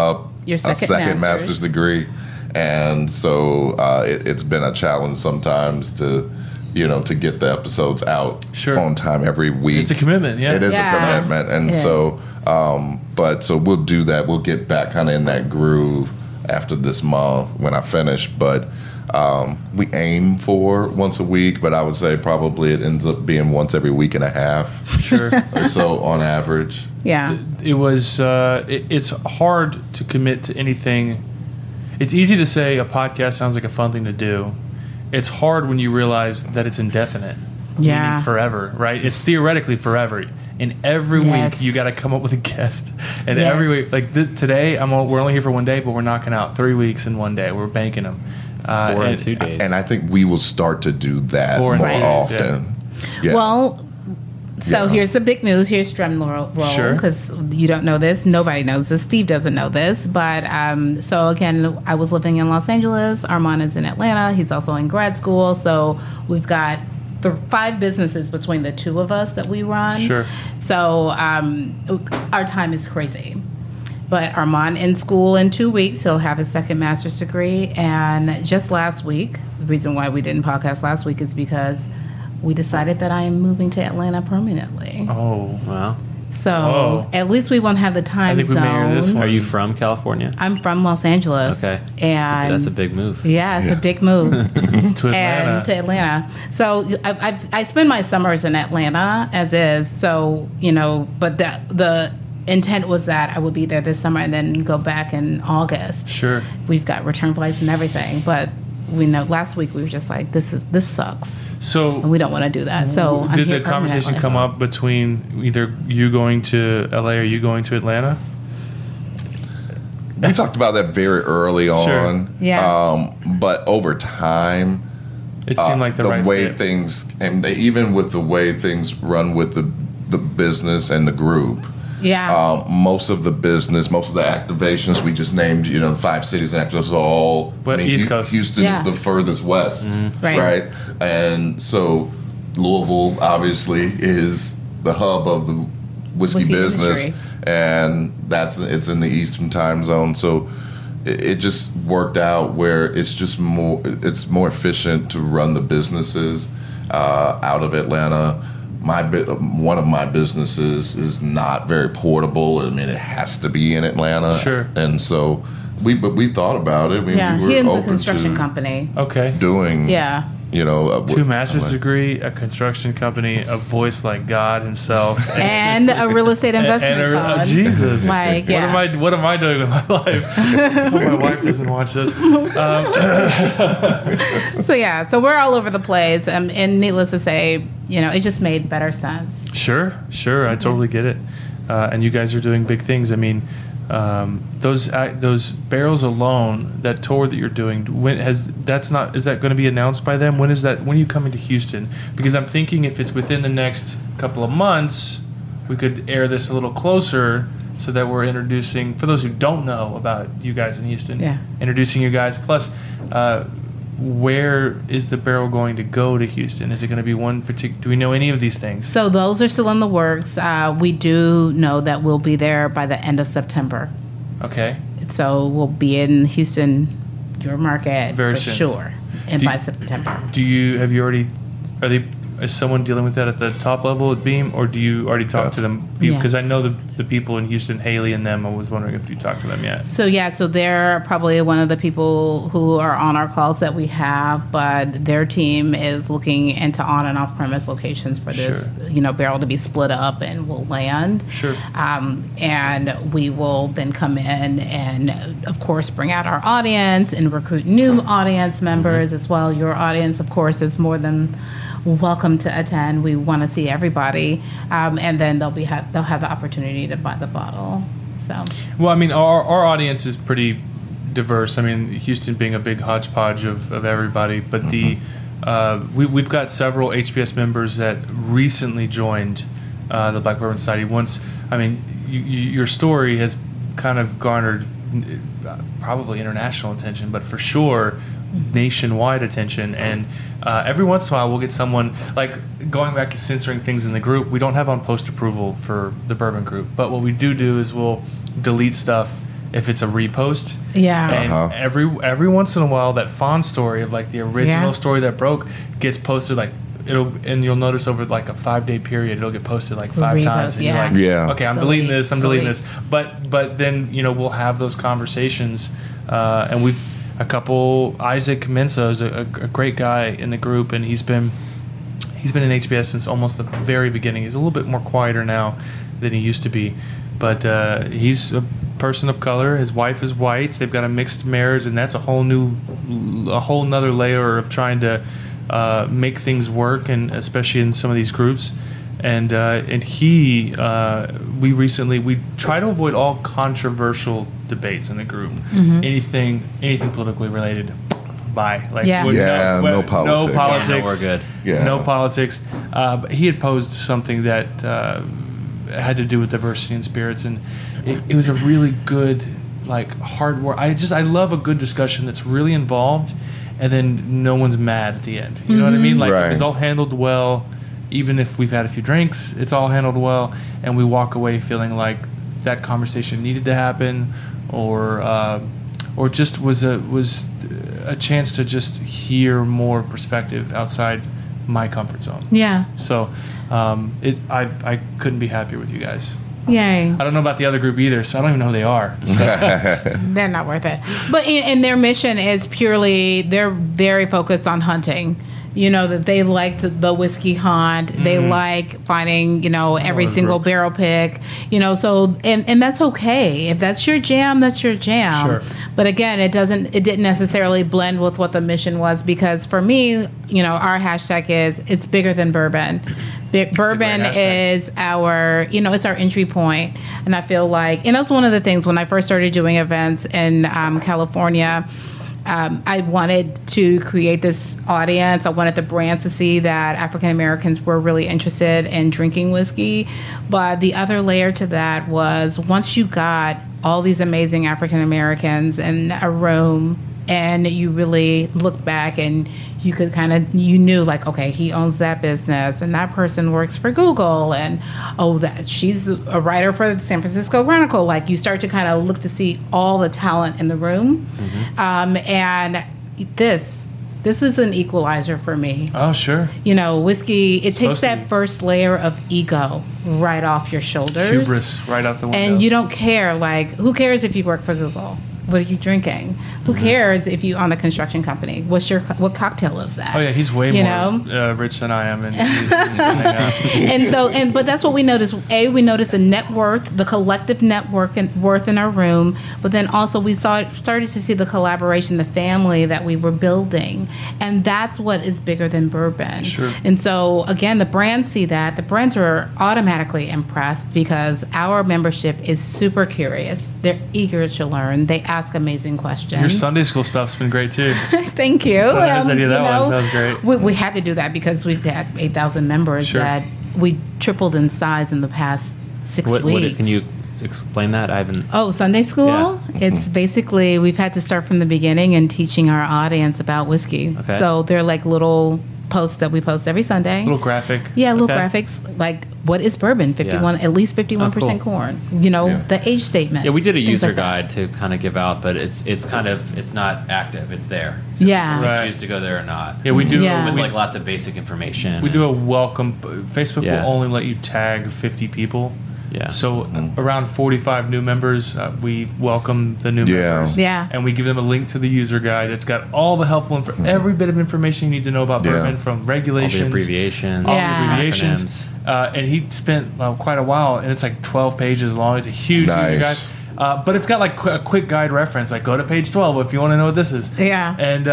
Your second master's degree. And so it's been a challenge sometimes to get the episodes out on time every week. It's a commitment, yeah. It is a commitment. And so we'll do that. We'll get back kind of in that groove after this month when I finish. But we aim for once a week, but I would say probably it ends up being once every week and a half. Sure. Or so on average. Yeah. It was, it's hard to commit to anything. It's easy to say a podcast sounds like a fun thing to do. It's hard when you realize that it's indefinite. Yeah. Meaning forever, right? It's theoretically forever. And every week you got to come up with a guest. And every week, like today, we're only here for one day, but we're knocking out 3 weeks in one day. We're banking them. 4 and 2 days. And I think we will start to do that 4 and more 2 days, often. Yeah. Well, so here's the big news. Here's drum roll, because you don't know this. Nobody knows this. Steve doesn't know this. But so again, I was living in Los Angeles. Armand is in Atlanta. He's also in grad school. So we've got 5 businesses between the two of us that we run. Sure. So our time is crazy. But Armand in school in 2 weeks. He'll have his second master's degree. And just last week, the reason why we didn't podcast last week is because we decided that I am moving to Atlanta permanently. Oh, wow. So at least we won't have the time zone. We may hear this one. Are you from California? I'm from Los Angeles. Okay. And that's a big move. Yeah, it's a big move. to Atlanta. And to Atlanta. So I spend my summers in Atlanta as is. So, but the intent was that I would be there this summer and then go back in August. Sure. We've got return flights and everything. But we know last week we were just like, this sucks. So and we don't want to do that. So did the conversation come up between either you going to LA or you going to Atlanta? We talked about that very early on. Yeah. But over time, it seemed like the right way fit. things, and even with the way things run with the business and the group. Yeah. Most of the business, most of the activations we just named, 5 cities and activations are all East Coast. Houston is the furthest west, right? And so Louisville obviously is the hub of the whiskey business, industry. And it's in the Eastern time zone. So it just worked out where it's more efficient to run the businesses out of Atlanta. One of my businesses is not very portable. I mean, it has to be in Atlanta. Sure. And so we thought about it. We were he owns a open construction to company. Okay. doing. Yeah. 2 master's degree, a construction company, a voice like God Himself, and a real estate investment fund. Jesus, Like, what am I doing with my life? My wife doesn't watch this. So we're all over the place, and needless to say, it just made better sense. Sure, I totally get it. And you guys are doing big things. I mean, those barrels alone, that tour that you're doing, is that going to be announced by them? When are you coming to Houston? Because I'm thinking if it's within the next couple of months, we could air this a little closer so that we're introducing, for those who don't know about you guys in Houston, introducing you guys. Plus, where is the barrel going to go to Houston? Is it going to be one particular? Do we know any of these things? So those are still in the works. We do know that we'll be there by the end of September. Okay. So we'll be in Houston, your market, Very for soon. sure, and by September. Is someone dealing with that at the top level at Beam, or do you already talk to them? Because I know the people in Houston, Haley and them. I was wondering if you talked to them yet. So they're probably one of the people who are on our calls that we have, but their team is looking into on and off premise locations for this, barrel to be split up and will land. Sure. And we will then come in and, of course, bring out our audience and recruit new audience members as well. Your audience, of course, is more than welcome to attend. We want to see everybody, and then they'll have the opportunity to buy the bottle. So, well, I mean, our audience is pretty diverse. I mean, Houston being a big hodgepodge of everybody, but we've got several HBS members that recently joined the Black Bourbon Society. Your story has kind of garnered probably international attention, but for sure nationwide attention. And every once in a while we'll get someone, like going back to censoring things in the group, we don't have on post approval for the bourbon group, but what we do is we'll delete stuff if it's a repost. Yeah. And every once in a while, that fond story of like the original Yeah. story that broke gets posted like. And you'll notice over like a 5-day period, it'll get posted like 5 Repost, times. And yeah. you're like, Yeah. okay, I'm deleting Delete, this, I'm deleting delete. this. But then, we'll have those conversations. And we've, Isaac Mensa is a great guy in the group, and he's been in HBS since almost the very beginning. He's a little bit more quieter now than he used to be. But he's a person of color. His wife is white. They've got a mixed marriage, and that's a whole nother layer of trying to make things work, and especially in some of these groups. And we try to avoid all controversial debates in the group. Anything politically related. Bye. Like Yeah. No politics. No politics. Yeah, no, we're good. Yeah. No politics. But he had posed something that had to do with diversity in spirits, and it was a really good, like, hard work. I love a good discussion that's really involved, and then no one's mad at the end. You know what I mean? Like, Right. it's all handled well. Even if we've had a few drinks, it's all handled well, and we walk away feeling like that conversation needed to happen, or just was a chance to just hear more perspective outside my comfort zone. Yeah. So I couldn't be happier with you guys. Yay. I don't know about the other group either, so I don't even know who they are. So, They're not worth it. But and their mission is purely, they're very focused on hunting. That they like the whiskey hunt. They like finding, every those single groups. barrel pick. So and that's okay. If that's your jam, that's your jam. Sure. But again, it didn't necessarily blend with what the mission was, because for me, our hashtag is it's bigger than bourbon. Bourbon hashtag. is our, it's our entry point. And I feel like, and that's one of the things when I first started doing events in California. I wanted to create this audience. I wanted the brand to see that African Americans were really interested in drinking whiskey. But the other layer to that was, once you got all these amazing African Americans in a room and you really look back and you could you knew like, okay, he owns that business and that person works for Google, and that she's a writer for the San Francisco Chronicle. Like, you start to kind of look to see all the talent in the room. And this is an equalizer for me. oh, sure. Whiskey, it takes Supposed to that be. first layer of ego right off your shoulders. Hubris right out the window. And you don't care, like, who cares if you work for Google? What are you drinking? Who cares if you own a construction company? What cocktail is that? Oh yeah, he's way more rich than I am, and But that's what we noticed. We noticed the net worth, the collective net worth in our room, but then also we started to see the collaboration, the family that we were building, and that's what is bigger than bourbon. Sure. And so again, the brands see that. The brands are automatically impressed because our membership is super curious. They're eager to learn. They ask amazing questions. Your Sunday school stuff's been great too. Thank you. Nice idea that was. That was great. We had to do that because we've got 8,000 members Sure. that we tripled in size in the past 6 weeks. Can you explain that? I haven't. Oh, Sunday school? Yeah. It's basically, we've had to start from the beginning and teaching our audience about whiskey. Okay. So they're like little posts that we post every Sunday. Little graphic. Yeah, little Okay. graphics, like what is bourbon? 51, at least 51% cool. corn. Yeah. The age statement. Yeah, we did a user guide to kind of give out, but it's not active. It's there. So Yeah. you can Right. choose to go there or not. Yeah, we do. Yeah. With We, like lots of basic information. we do a welcome. Facebook Yeah. will only let you tag 50 people. Yeah. So around 45 new members, we welcome the new Yeah. members. Yeah. And we give them a link to the user guide that's got all the helpful every bit of information you need to know about Yeah. bourbon, from all the regulations, abbreviations. all Yeah. the abbreviations. Acronyms. And he spent quite a while, and it's like 12 pages long. It's a huge user guide. Nice. But it's got like a quick guide reference, like go to page 12 if you want to know what this is. Yeah.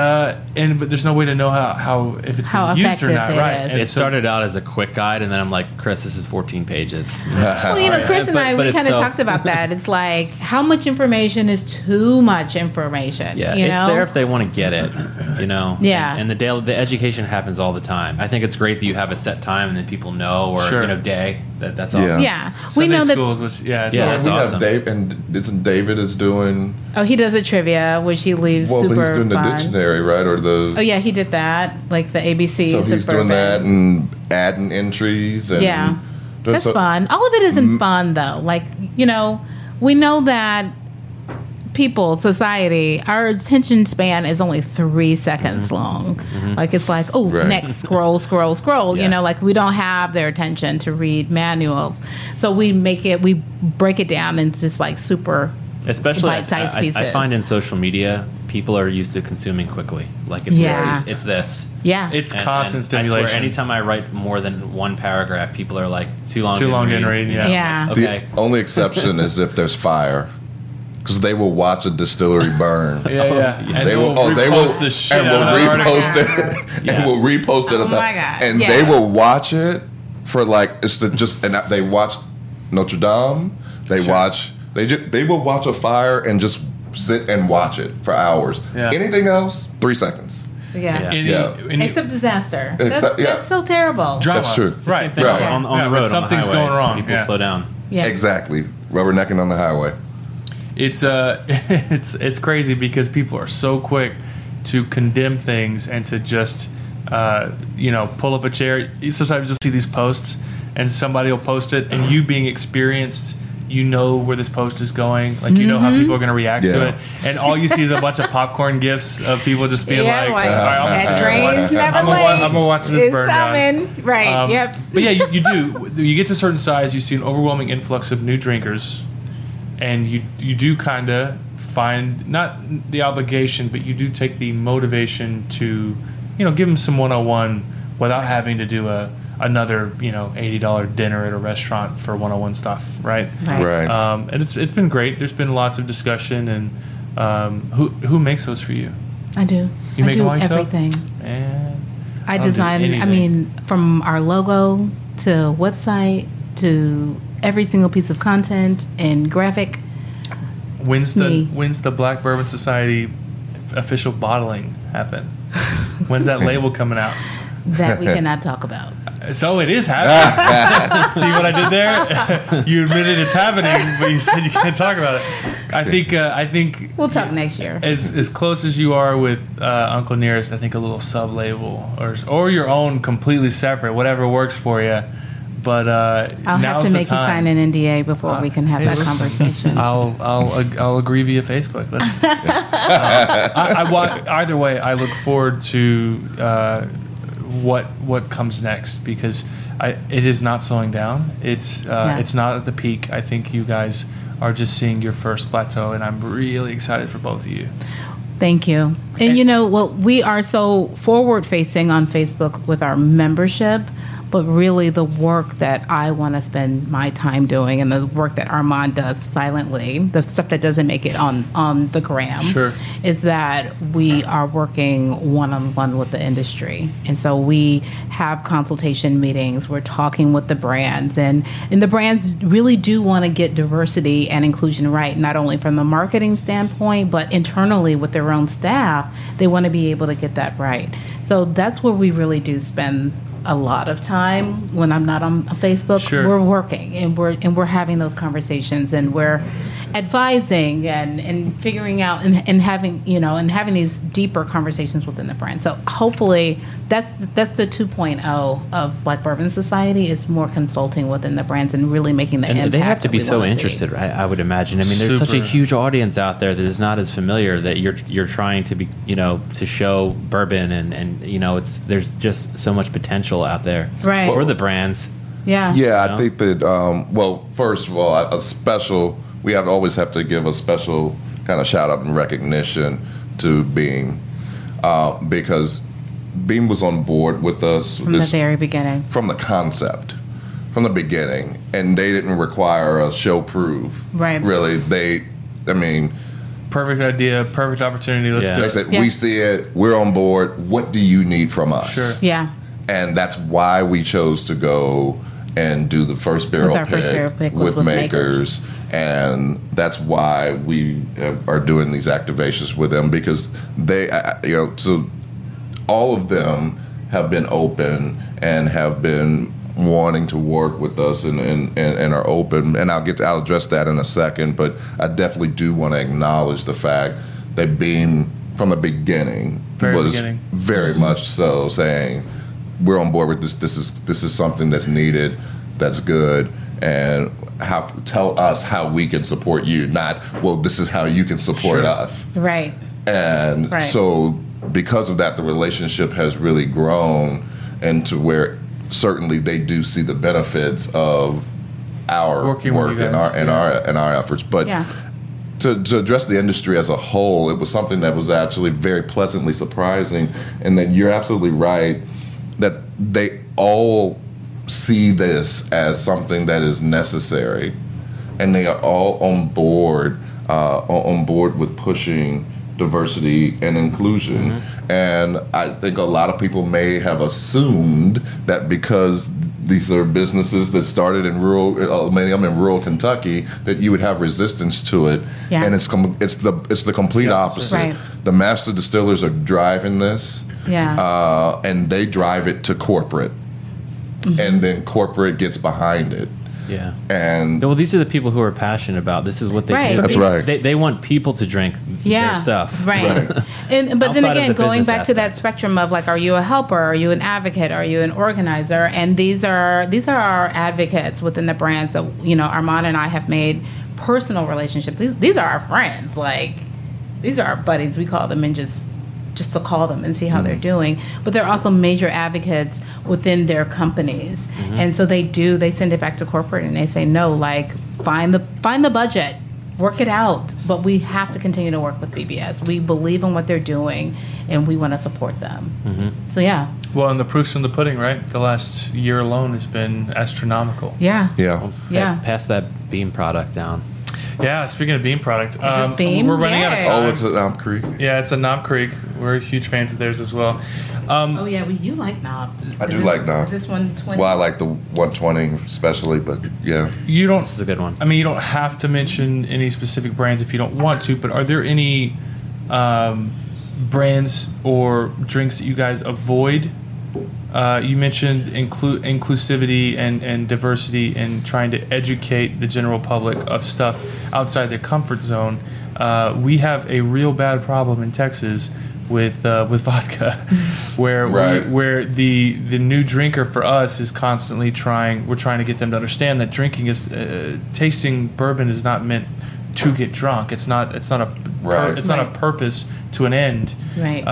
And but there's no way to know how if it's How been used or effective not, it right? is. And It so- started out as a quick guide, and then I'm like, Chris, this is 14 pages. Well, Chris and But- I, but we it's kind of so- talked about that. It's like, how much information is too much information? Yeah, you it's know? there if they want to get it, you know. Yeah. And the education happens all the time. I think it's great that you have a set time and then people know, or Sure. day. That's Yeah. awesome. Yeah. We Sunday know that. schools, which Yeah, it's that's we awesome. have Dave, and isn't David is doing? Oh, he does a trivia, which he leaves Well, super he's doing the fun. dictionary, right? Or the Oh yeah, he did that, like the ABCs so of he's bourbon. doing that and adding entries and Yeah, doing that's so- fun. All of it isn't fun though. Like, we know that people, society, our attention span is only 3 seconds long. Like it's like, oh, Right. next, scroll. Yeah. You know, like we don't have their attention to read manuals. So we break it down into just like super Especially, bite-sized pieces. I find in social media, people are used to consuming quickly. Like Yeah. it's this. Yeah. It's And- constant and stimulation. I swear, anytime I write more than one paragraph, people are like, too long. didn't read. Yeah. Yeah. Okay. The only exception is if there's fire, because they will watch a distillery burn. Yeah. And They will. they'll They will. repost the shit And out will of that article. repost it. Yeah. And will repost it. Oh at the- my God, And yes. they will watch it for like it's the just and they watch Notre Dame. They watch. They will watch a fire and just sit and watch it for hours. Yeah. Anything else? 3 seconds. Yeah. And- Yeah. and- Except disaster. Except- yeah. That's so terrible. drama. That's true. Right. Thing Right. on Yeah, the but road, something's on the highway, going wrong. People Yeah. slow down. Yeah. Exactly. Rubbernecking on the highway. It's it's crazy because people are so quick to condemn things and to just pull up a chair. Sometimes you'll see these posts and somebody will post it, and you being experienced, you know where this post is going. Like you know how people are going to react to Yeah. it, and all you see is a bunch of popcorn gifs of people just being Yeah, like, like, "All right, I'm gonna that sit here and train's watch- never I'm gonna late. I'm gonna watch this It's burn down." coming. Right. Yep. But yeah, you do. You get to a certain size, you see an overwhelming influx of new drinkers, and you do kind of find not the obligation, but you do take the motivation to, give them some 101 without having to do another $80 dinner at a restaurant for 101 stuff, right? Right. And it's been great. There's been lots of discussion, and who makes those for you? I do. You I make do them all yourself? everything. And I I'll do design. I anything. mean, from our logo to website to every single piece of content and graphic. When's me. the Black Bourbon Society official bottling happen? When's that label coming out? That we cannot talk about. So it is happening. See what I did there? You admitted it's happening, but you said you can't talk about it. I think We'll talk next year. as close as you are with Uncle Nearest, I think a little sub label or your own completely separate, whatever works for you. But I'll have to make you sign an NDA before we can have hey, that listen, conversation. I'll agree via Facebook. Either way, I look forward to what comes next because it is not slowing down. It's not at the peak. I think you guys are just seeing your first plateau, and I'm really excited for both of you. Thank you. And we are so forward facing on Facebook with our membership, but really the work that I want to spend my time doing and the work that Armand does silently, the stuff that doesn't make it on the gram, Sure. is that we are working one-on-one with the industry. And so we have consultation meetings, we're talking with the brands, and the brands really do want to get diversity and inclusion right, not only from the marketing standpoint, but internally with their own staff, they want to be able to get that right. So that's where we really do spend a lot of time when I'm not on Facebook. Sure. We're working and we're having those conversations and we're advising and figuring out and having and having these deeper conversations within the brand. So hopefully that's the 2.0 of Black Bourbon Society is more consulting within the brands and really making the And impact. they have to that be we so wanna see. interested, right? I would imagine. I mean, there's such a Super. huge audience out there that is not as familiar that you're trying to be, to show bourbon and there's just so much potential out there. Right. For the brands. Yeah. Yeah, know? I think that. First of all, we always have to give a special kind of shout out and recognition to Beam, because Beam was on board with us From the very beginning. from the concept, from the beginning, and they didn't require a show prove. Right. Really, Perfect idea, perfect opportunity. Let's Yeah. do they it. said Yeah. we see it, we're on board. What do you need from us? Sure. Yeah. And that's why we chose to go and do the first barrel our first barrel pick was with Makers. And that's why we are doing these activations with them, because they, so all of them have been open and have been wanting to work with us and are open. And I'll address that in a second, but I definitely do want to acknowledge the fact that Beam from the beginning was very much so saying, we're on board with this. This is something that's needed, that's good, and tell us how we can support you, not, well, this is how you can support us. Right. And so because of that, the relationship has really grown into where certainly they do see the benefits of our work and our efforts. But to address the industry as a whole, it was something that was actually very pleasantly surprising, and that you're absolutely right that they all see this as something that is necessary, and they are all on board with pushing diversity and inclusion. And I think a lot of people may have assumed that because these are businesses that started in many of them in rural Kentucky, that you would have resistance to it. And it's the complete opposite. Right. The master distillers are driving this, and they drive it to corporate, and then corporate gets behind it. Yeah. And well, these are the people who are passionate about this is what they do. That's right. They want people to drink their stuff. Right. But then again, going back to that spectrum of like, are you a helper? Are you an advocate? Are you an organizer? And these are our advocates within the brand. So, Armand and I have made personal relationships. These are our friends. Like, these are our buddies. We call them, and just to call them and see how they're doing. But they're also major advocates within their companies. And so they send it back to corporate, and they say, no, like, find the budget, work it out. But we have to continue to work with VBS. We believe in what they're doing, and we want to support them. So, yeah. Well, and the proof's in the pudding, right? The last year alone has been astronomical. Yeah. Pass that Beam product down. Yeah, speaking of Beam product, this Beam? We're running out of time. Oh, it's at Knob Creek. Yeah, it's a Knob Creek. We're huge fans of theirs as well. You like Knob. I do like Knob. Is this 120? Well, I like the 120 especially, but yeah. This is a good one. I mean, you don't have to mention any specific brands if you don't want to, but are there any brands or drinks that you guys avoid? You mentioned inclusivity and diversity and trying to educate the general public of stuff outside their comfort zone. We have a real bad problem in Texas with vodka, where the new drinker for us is constantly we're trying to get them to understand that drinking is tasting bourbon is not meant to get drunk. It's not a purpose to an end. Right.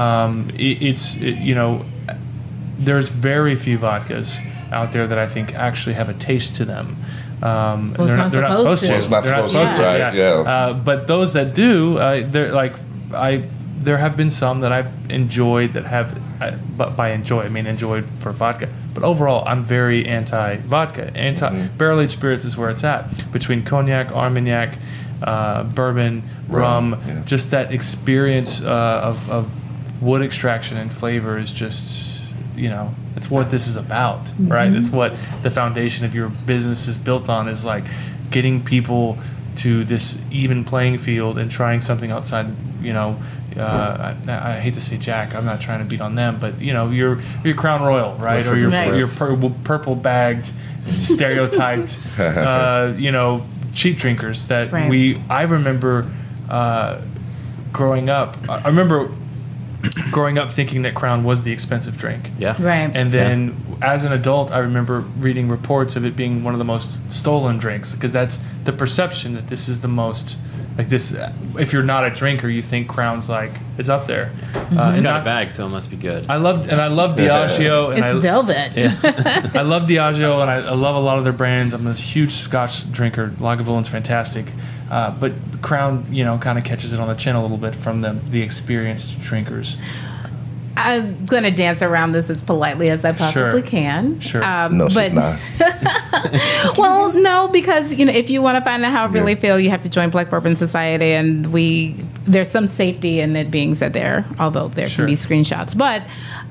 There's very few vodkas out there that I think actually have a taste to them. They're not supposed to. It's not supposed to, right? Yeah. But those that do, there have been some that I've enjoyed that have, but by enjoy I mean enjoyed for vodka. But overall, I'm very anti-vodka. Barrel-aged spirits is where it's at. Between cognac, Armagnac, bourbon, rum, just that experience of wood extraction and flavor is just, it's what this is about, right? It's what the foundation of your business is built on, is like getting people to this even playing field and trying something outside, I hate to say Jack, I'm not trying to beat on them, but your Crown Royal, right? Or your purple bagged, stereotyped, cheap drinkers that I remember growing up. I remember growing up thinking that Crown was the expensive drink. Yeah. Right. And then as an adult, I remember reading reports of it being one of the most stolen drinks, because that's the perception that this is the most, like this, if you're not a drinker, you think Crown's like, it's up there. It's got a bag, so it must be good. I love Diageo. And it's velvet. Yeah. I love Diageo, and I love a lot of their brands. I'm a huge Scotch drinker. Lagavulin fantastic. But Crown, kind of catches it on the chin a little bit from the experienced drinkers. I'm going to dance around this as politely as I possibly can. Sure. No, she's not. Well, no, because if you want to find out how I really feel, you have to join Black Bourbon Society, and there's some safety in it being said there, although there can be screenshots. But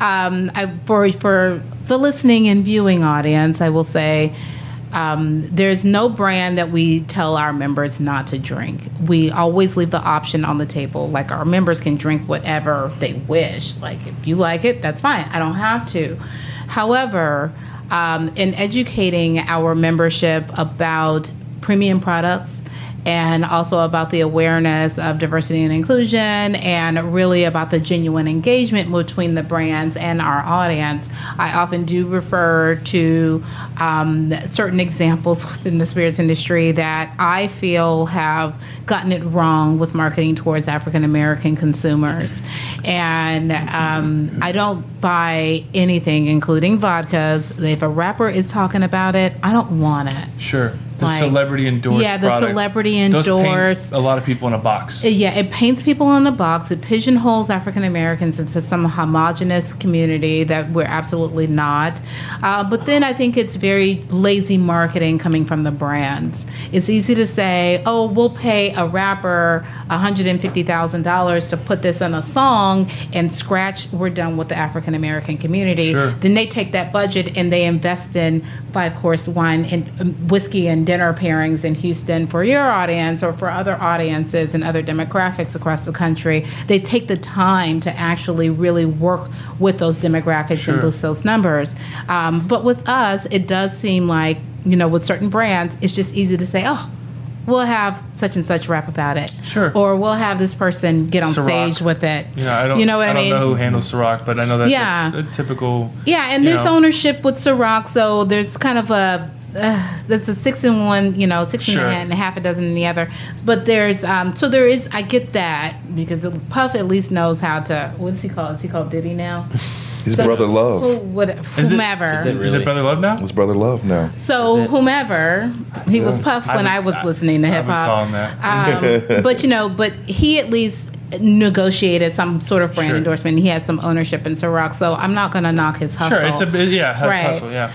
for the listening and viewing audience, I will say, there's no brand that we tell our members not to drink. We always leave the option on the table. Like, our members can drink whatever they wish. Like, if you like it, that's fine. I don't have to. However, in educating our membership about premium products and also about the awareness of diversity and inclusion, and really about the genuine engagement between the brands and our audience. I often do refer to certain examples within the spirits industry that I feel have gotten it wrong with marketing towards African American consumers. And I don't buy anything, including vodkas. If a rapper is talking about it, I don't want it. Sure. The Like, celebrity endorsed yeah, the product. celebrity Those paint endorsed. a lot of people in a box. Yeah, it paints people in a box. It pigeonholes African Americans into some homogenous community that we're absolutely not. But then I think it's very lazy marketing coming from the brands. It's easy to say, oh, we'll pay a rapper $150,000 to put this in a song, and scratch, we're done with the African American community. Sure. Then they take that budget and they invest in 5-course wine and whiskey and dinner pairings in Houston for your audience or for other audiences and other demographics across the country. They take the time to actually really work with those demographics Sure. and boost those numbers. But with us, it does seem like, with certain brands, it's just easy to say, oh, we'll have such and such rap about it. Sure. Or we'll have this person get on Ciroc. stage with it. I don't, You know what I I don't mean? know who handles Ciroc, but I know that Yeah. that's a typical. Yeah, and you there's know. ownership with Ciroc, so there's kind of that's a 6 in one, 6 Sure. and a half a dozen in the other. But there's so there is. I get that because Puff at least knows how to. What's he called? Is he called Diddy now? He's Brother Love. Whomever. Is it Is really? it Brother Love now? It's Brother Love now. So Is it? whomever, he was Puff when I was listening to I hip would call him hop. that. But he at least negotiated some sort of brand Sure. endorsement. He had some ownership in Ciroc, so I'm not going to knock his hustle. Sure, it's hustle, yeah.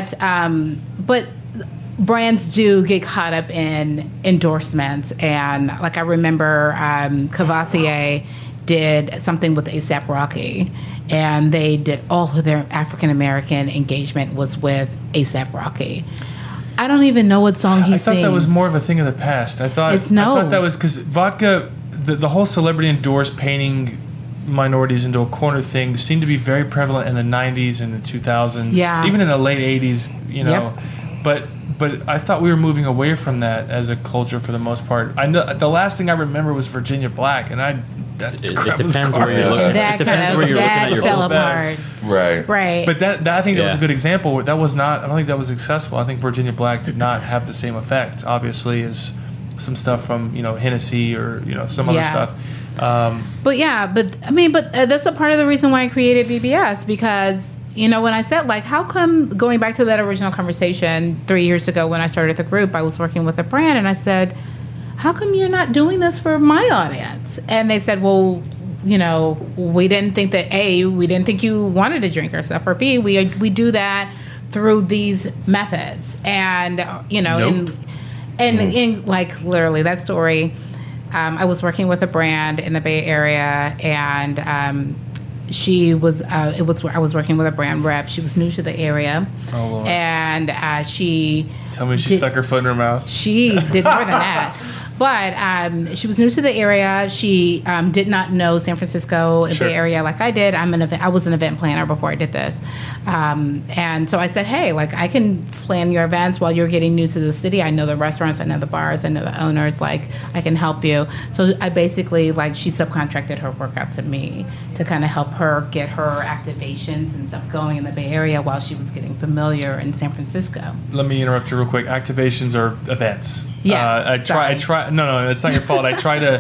But brands do get caught up in endorsements, and like I remember Cavassier did something with A$AP Rocky, and they did all of their African American engagement was with A$AP Rocky. I don't even know what song he I thought sings. that was more of a thing of the past. I thought that was because vodka, the whole celebrity endorsed painting minorities into a corner thing seemed to be very prevalent in the 90s and the 2000s, Yeah. even in the late 80s, Yep. But I thought we were moving away from that as a culture for the most part. I know the last thing I remember was Virginia Black, and It depends where you're looking. That It depends kind where of you're looking at that your fell best. apart. Right. Right. But that I think that was a Yeah. good example. That was not. I don't think that was successful. I think Virginia Black did not have the same effect, obviously, as some stuff from Hennessy or some other Yeah. stuff. But that's a part of the reason why I created BBS, because when I said, like, how come, going back to that original conversation 3 years ago when I started the group, I was working with a brand and I said, how come you're not doing this for my audience? And they said, well, we didn't think that we didn't think you wanted to drink our stuff, or B, we do that through these methods. And Nope. in like literally that story, I was working with a brand in the Bay Area, and she was I was working with a brand rep. She was new to the area, Oh, Lord. and she Tell me she did- stuck her foot in her mouth. she did more than that. But she was new to the area. She did not know San Francisco, Sure. Bay Area, like I did. I was an event planner before I did this, and so I said, "Hey, like I can plan your events while you're getting new to the city. I know the restaurants, I know the bars, I know the owners. Like I can help you." So I basically she subcontracted her work out to me to kind of help her get her activations and stuff going in the Bay Area while she was getting familiar in San Francisco. Let me interrupt you real quick. Activations are events. Yes, I try. No, it's not your fault. I try to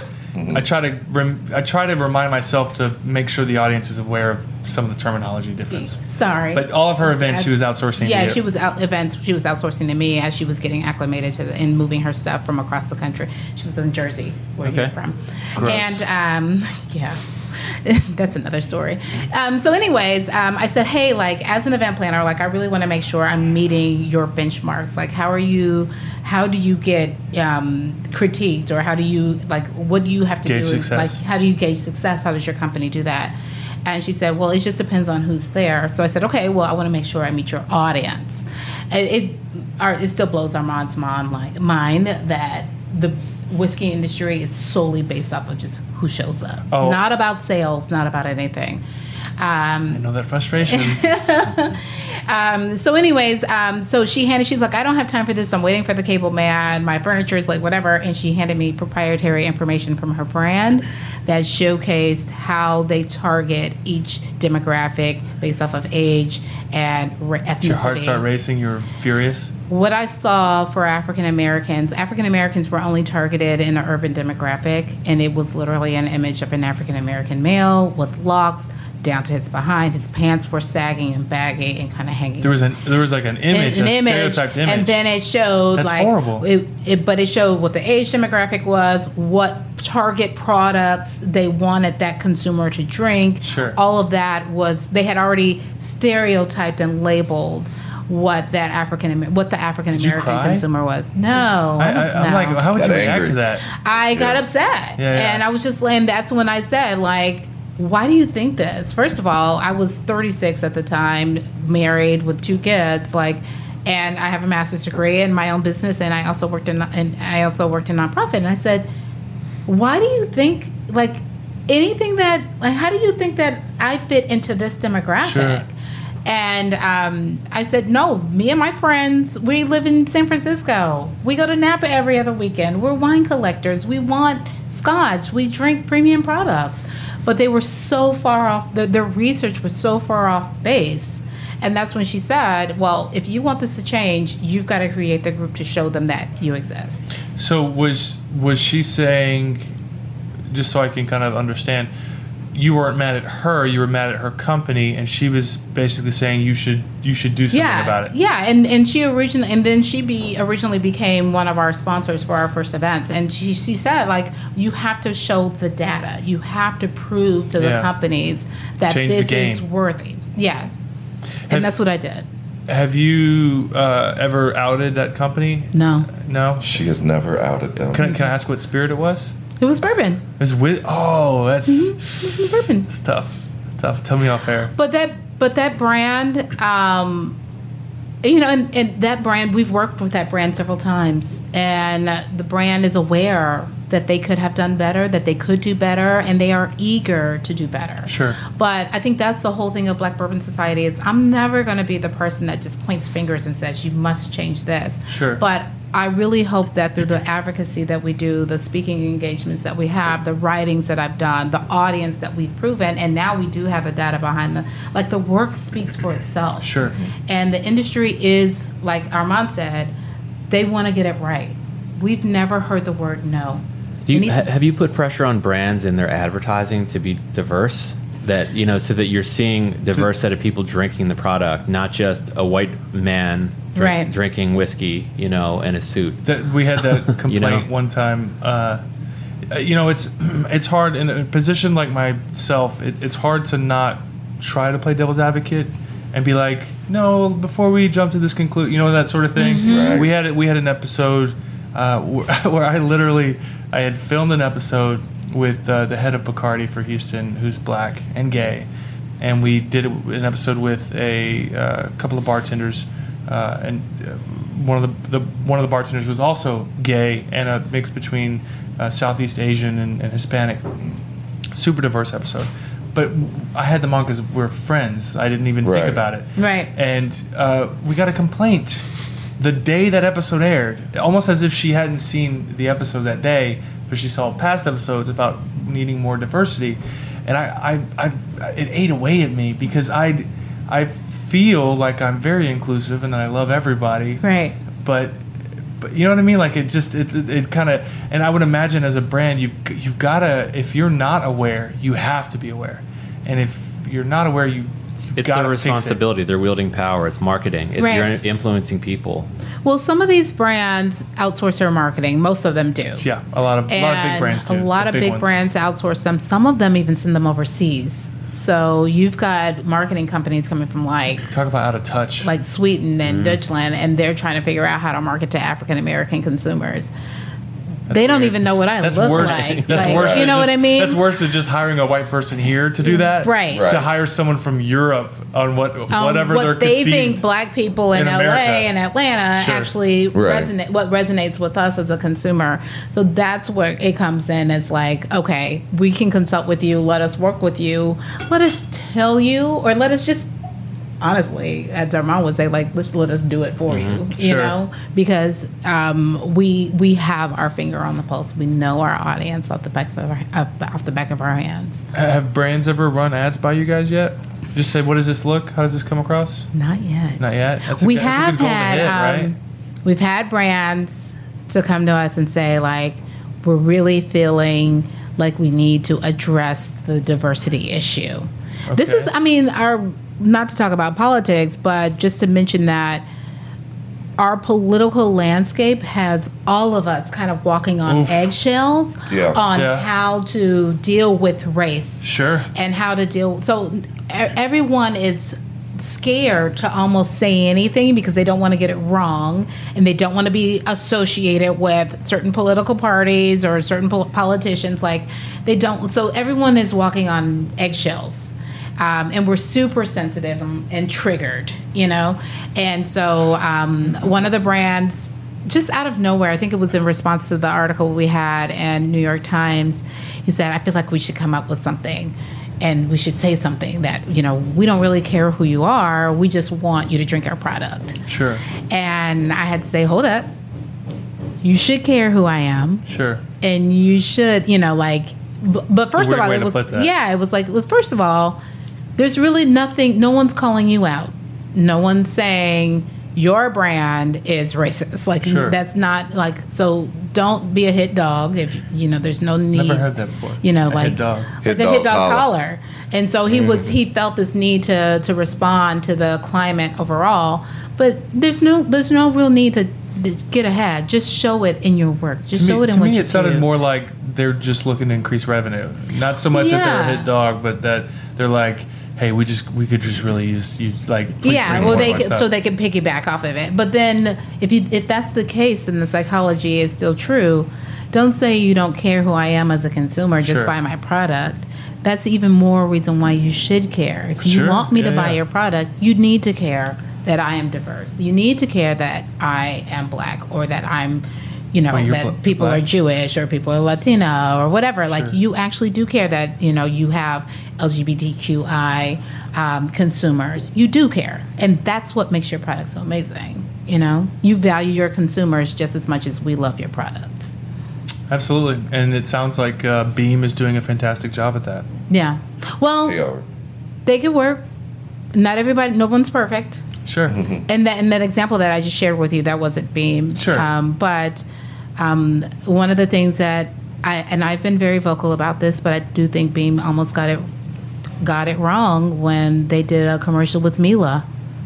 remind myself to make sure the audience is aware of some of the terminology difference. Sorry. But all of her events, she was outsourcing. Yeah, to you. she was outsourcing to me as she was getting acclimated and moving her stuff from across the country. She was in Jersey, where you're Okay. from. Gross. And yeah. That's another story. So anyways, I said, hey, like as an event planner, like I really want to make sure I'm meeting your benchmarks. Like how do you get critiqued, or how do you, like, what do you have to Gauge do? success. Like how do you gauge success? How does your company do that? And she said, well, it just depends on who's there. So I said, okay, well, I want to make sure I meet your audience. It still blows our mind that the whiskey industry is solely based off of just who shows up. Oh. Not about sales, not about anything. I know that frustration. So anyways, so she's like, I don't have time for this. I'm waiting for the cable man. My furniture is like whatever. And she handed me proprietary information from her brand that showcased how they target each demographic based off of age and ethnicity. Did your heart start racing? You were furious? What I saw for African Americans were only targeted in an urban demographic, and it was literally an image of an African American male with locks down to his behind. His pants were sagging and baggy and kind of hanging. There was like an image, a stereotyped image, and then it showed that's horrible. But it showed what the age demographic was, what target products they wanted that consumer to drink. Sure. All of that they had already stereotyped and labeled what the African American consumer was. No, I'm like, how would you react to that? I got upset, and I was just like, and that's when I said, like, why do you think this? First of all, I was 36 at the time, married with 2 kids, like, and I have a master's degree in my own business, and I also worked in nonprofit. And I said, why do you think, like, anything that, like, how do you think that I fit into this demographic? Sure. And I said, no, me and my friends, we live in San Francisco. We go to Napa every other weekend. We're wine collectors. We want scotch. We drink premium products. But they were so far off, their research was so far off base. And that's when she said, well, if you want this to change, you've got to create the group to show them that you exist. So was she saying, just so I can kind of understand, you weren't mad at her, you were mad at her company, and she was basically saying you should do something about it. Yeah, and she originally became one of our sponsors for our first events, and she said, like, you have to show the data, you have to prove to the companies that this is worthy. Yes, and that's what I did. Have you ever outed that company? No. She has never outed them. Can I ask what spirit it was? It was bourbon. It was with. Oh, that's It was bourbon. It's tough. Tell me off air. But that brand, and that brand, we've worked with that brand several times, and the brand is aware that they could have done better, that they could do better, and they are eager to do better. Sure. But I think that's the whole thing of Black Bourbon Society is I'm never going to be the person that just points fingers and says you must change this. Sure. But I really hope that through the advocacy that we do, the speaking engagements that we have, the writings that I've done, the audience that we've proven, and now we do have the data behind the work speaks for itself. Sure. And the industry is, like Armand said, they want to get it right. We've never heard the word no. Have you put pressure on brands in their advertising to be diverse? That, so that you're seeing diverse set of people drinking the product, not just a white man drinking whiskey, in a suit. We had that complaint one time. It's hard in a position like myself. It's hard to not try to play devil's advocate and be like, no, before we jump to this conclusion, that sort of thing. Mm-hmm. Right. We had an episode where I had filmed an episode with the head of Bacardi for Houston, who's black and gay, and we did an episode with a couple of bartenders, and one of the bartenders was also gay and a mix between Southeast Asian and Hispanic. Super diverse episode, but I had them on because we're friends. I didn't even think about it. Right. And we got a complaint the day that episode aired, almost as if she hadn't seen the episode that day, but she saw past episodes about needing more diversity, and it ate away at me because I feel like I'm very inclusive and that I love everybody. Right. But you know what I mean? Like it kind of, and I would imagine as a brand, you've got to, if you're not aware, you have to be aware, and if you're not aware, it's their responsibility. They're wielding power. It's marketing. You're influencing people. Well, some of these brands outsource their marketing. Most of them do. Yeah, a lot of big brands do. A lot of big brands outsource them. Some of them even send them overseas. So you've got marketing companies coming from talk about out of touch, like Sweden and Dutchland, and they're trying to figure out how to market to African American consumers. They don't even know what I look worse. like. That's like, worse. You know what I mean? That's worse than just hiring a white person here to do that. Right. Right. To hire someone from Europe on whatever what they're they conceived think black people in in LA America. and Atlanta Sure. actually Right. what resonates with us as a consumer. So that's where it comes in. It's like, okay, we can consult with you, let us work with you, let us tell you, or let us just honestly, as Armand would say, like, let us do it for you, you Sure. know, because we have our finger on the pulse. We know our audience off the back of our hands. Have brands ever run ads by you guys yet? Just say, what does this look? How does this come across? Not yet. Not yet. That's We that's a have good goal to had hit, right? we've had brands to come to us and say, like, we're really feeling like we need to address the diversity issue. This Okay. is, I mean, not to talk about politics, but just to mention that our political landscape has all of us kind of walking on Oof. eggshells Yeah. on Yeah. how to deal with race Sure. and how to deal. So everyone is scared to almost say anything because they don't want to get it wrong and they don't want to be associated with certain political parties or certain politicians. Like they don't. So everyone is walking on eggshells. And we're super sensitive and triggered, you know? And so one of the brands, just out of nowhere, I think it was in response to the article we had in New York Times, he said, I feel like we should come up with something and we should say something that, you know, we don't really care who you are. We just want you to drink our product. Sure. And I had to say, hold up. You should care who I am. Sure. And you should, you know, like, but first of weird all, way it to was, put that. yeah, it was like, well, first of all, there's really nothing, no one's calling you out. No one's saying your brand is racist. Like, Sure. that's not like, so don't be a hit dog if, you know, there's no need. Never heard that before. You know, A like, hit dog. Hit like a hit dog's dog's holler. holler. And so he felt this need to respond to the climate overall. But there's no real need to get ahead. Just show it in your work. Just show it in To what me, you it sounded do. more like they're just looking to increase revenue. Not so much that they're a Yeah. hit dog, but that they're like, hey, we could just really use you. Like, please Yeah, drink well, more of my so stuff. they can piggyback off of it. But then, if that's the case, then the psychology is still true. Don't say you don't care who I am as a consumer. Just Sure. buy my product. That's even more reason why you should care. If you Sure. want me to Yeah, buy yeah. your product, you need to care that I am diverse. You need to care that I am black or that I'm, you know, Well, you're that people black. are Jewish or people are Latino or whatever. Like, you actually do care that, you know, you have LGBTQI consumers. You do care. And that's what makes your product so amazing. You know, you value your consumers just as much as we love your product. Absolutely. And it sounds like Beam is doing a fantastic job at that. Yeah. Well, They are. they could work. Not everybody, no one's perfect. Sure. And that example that I just shared with you, that wasn't Beam. Sure. But one of the things that I've been very vocal about this, but I do think Beam almost got it wrong when they did a commercial with Mila.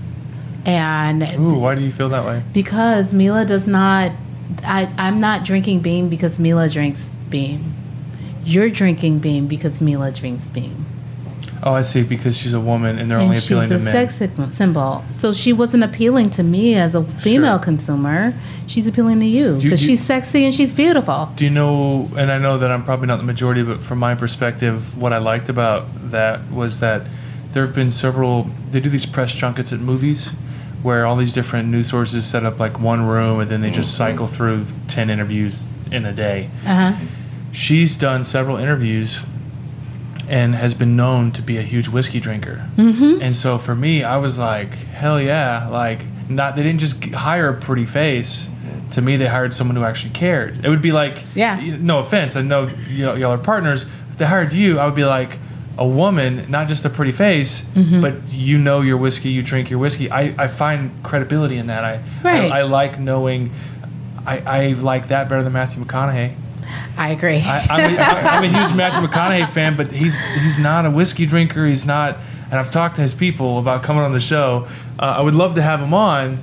And Ooh, why do you feel that way? because Mila does not, I'm not drinking Beam because Mila drinks Beam. You're drinking Beam because Mila drinks Beam. Oh, I see. Because she's a woman and they're only And appealing she's to a men. sex symbol. So she wasn't appealing to me as a female consumer. She's appealing to you because you- she's sexy and she's beautiful. Do you know, and I know that I'm probably not the majority, but from my perspective, what I liked about that was that there have been several, they do these press junkets at movies where all these different news sources set up like one room and then they just cycle through 10 interviews in a day. Uh-huh. She's done several interviews and has been known to be a huge whiskey drinker. Mm-hmm. And so for me, I was like, hell yeah. Like, not, they didn't just hire a pretty face. To me, they hired someone who actually cared. It would be like, Yeah. no offense, I know y'all are partners. If they hired you, I would be like, a woman, not just a pretty face, but you know your whiskey, you drink your whiskey. I find credibility in that. Right. I like knowing, I like that better than Matthew McConaughey. I agree. I'm a huge Matthew McConaughey fan, but he's not a whiskey drinker. He's not, and I've talked to his people about coming on the show. I would love to have him on,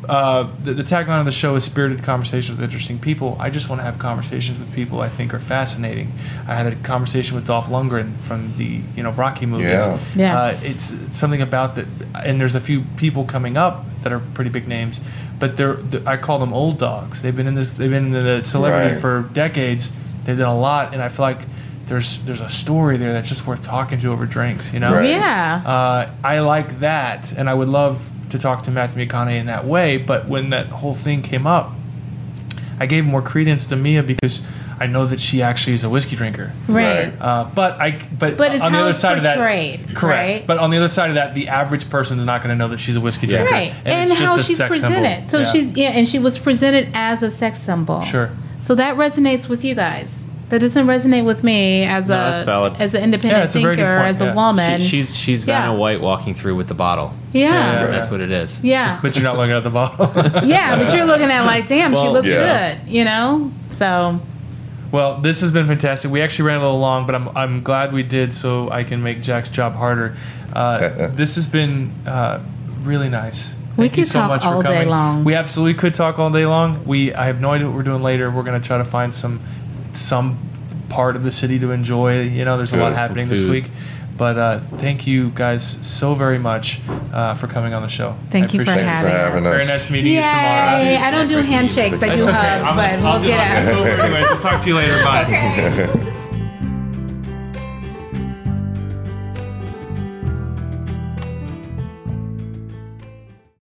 the tagline of the show is spirited conversations with interesting people. I just want to have conversations with people I think are fascinating. I had a conversation with Dolph Lundgren from the Rocky movies. It's something about that, and there's a few people coming up that are pretty big names, but I call them old dogs. They've been in the celebrity for decades. They've done a lot, and I feel like there's a story there that's just worth talking to over drinks. Right. Yeah. I like that, and I would love to talk to Matthew McConaughey in that way. But when that whole thing came up, I gave more credence to Mia because I know that she actually is a whiskey drinker. Right. But it's on the how other it's side portrayed, of that, correct. right? But on the other side of that, the average person's not going to know that she's a whiskey drinker. Right. And it's how just a she's sex presented. symbol. So and she was presented as a sex symbol. Sure. So that resonates with you guys. That doesn't resonate with me as that's valid. As an independent it's a very good thinker, point, as a woman. She's Vanna White walking through with the bottle. Yeah. That's what it is. Yeah. But you're not looking at the bottle. Yeah, but you're looking at like, damn, she looks yeah. good, So. Well, this has been fantastic. We actually ran a little long, but I'm glad we did, so I can make Jack's job harder. This has been really nice. Thank you so much for coming. All day long. We absolutely could talk all day long. I have no idea what we're doing later. We're going to try to find some part of the city to enjoy. There's a lot happening this week. But thank you guys so very much for coming on the show. Thank you for having us. Very nice meeting you tomorrow. I don't do handshakes. I do hugs, but we'll get out. It's over anyways. We'll talk to you later. Bye. Okay.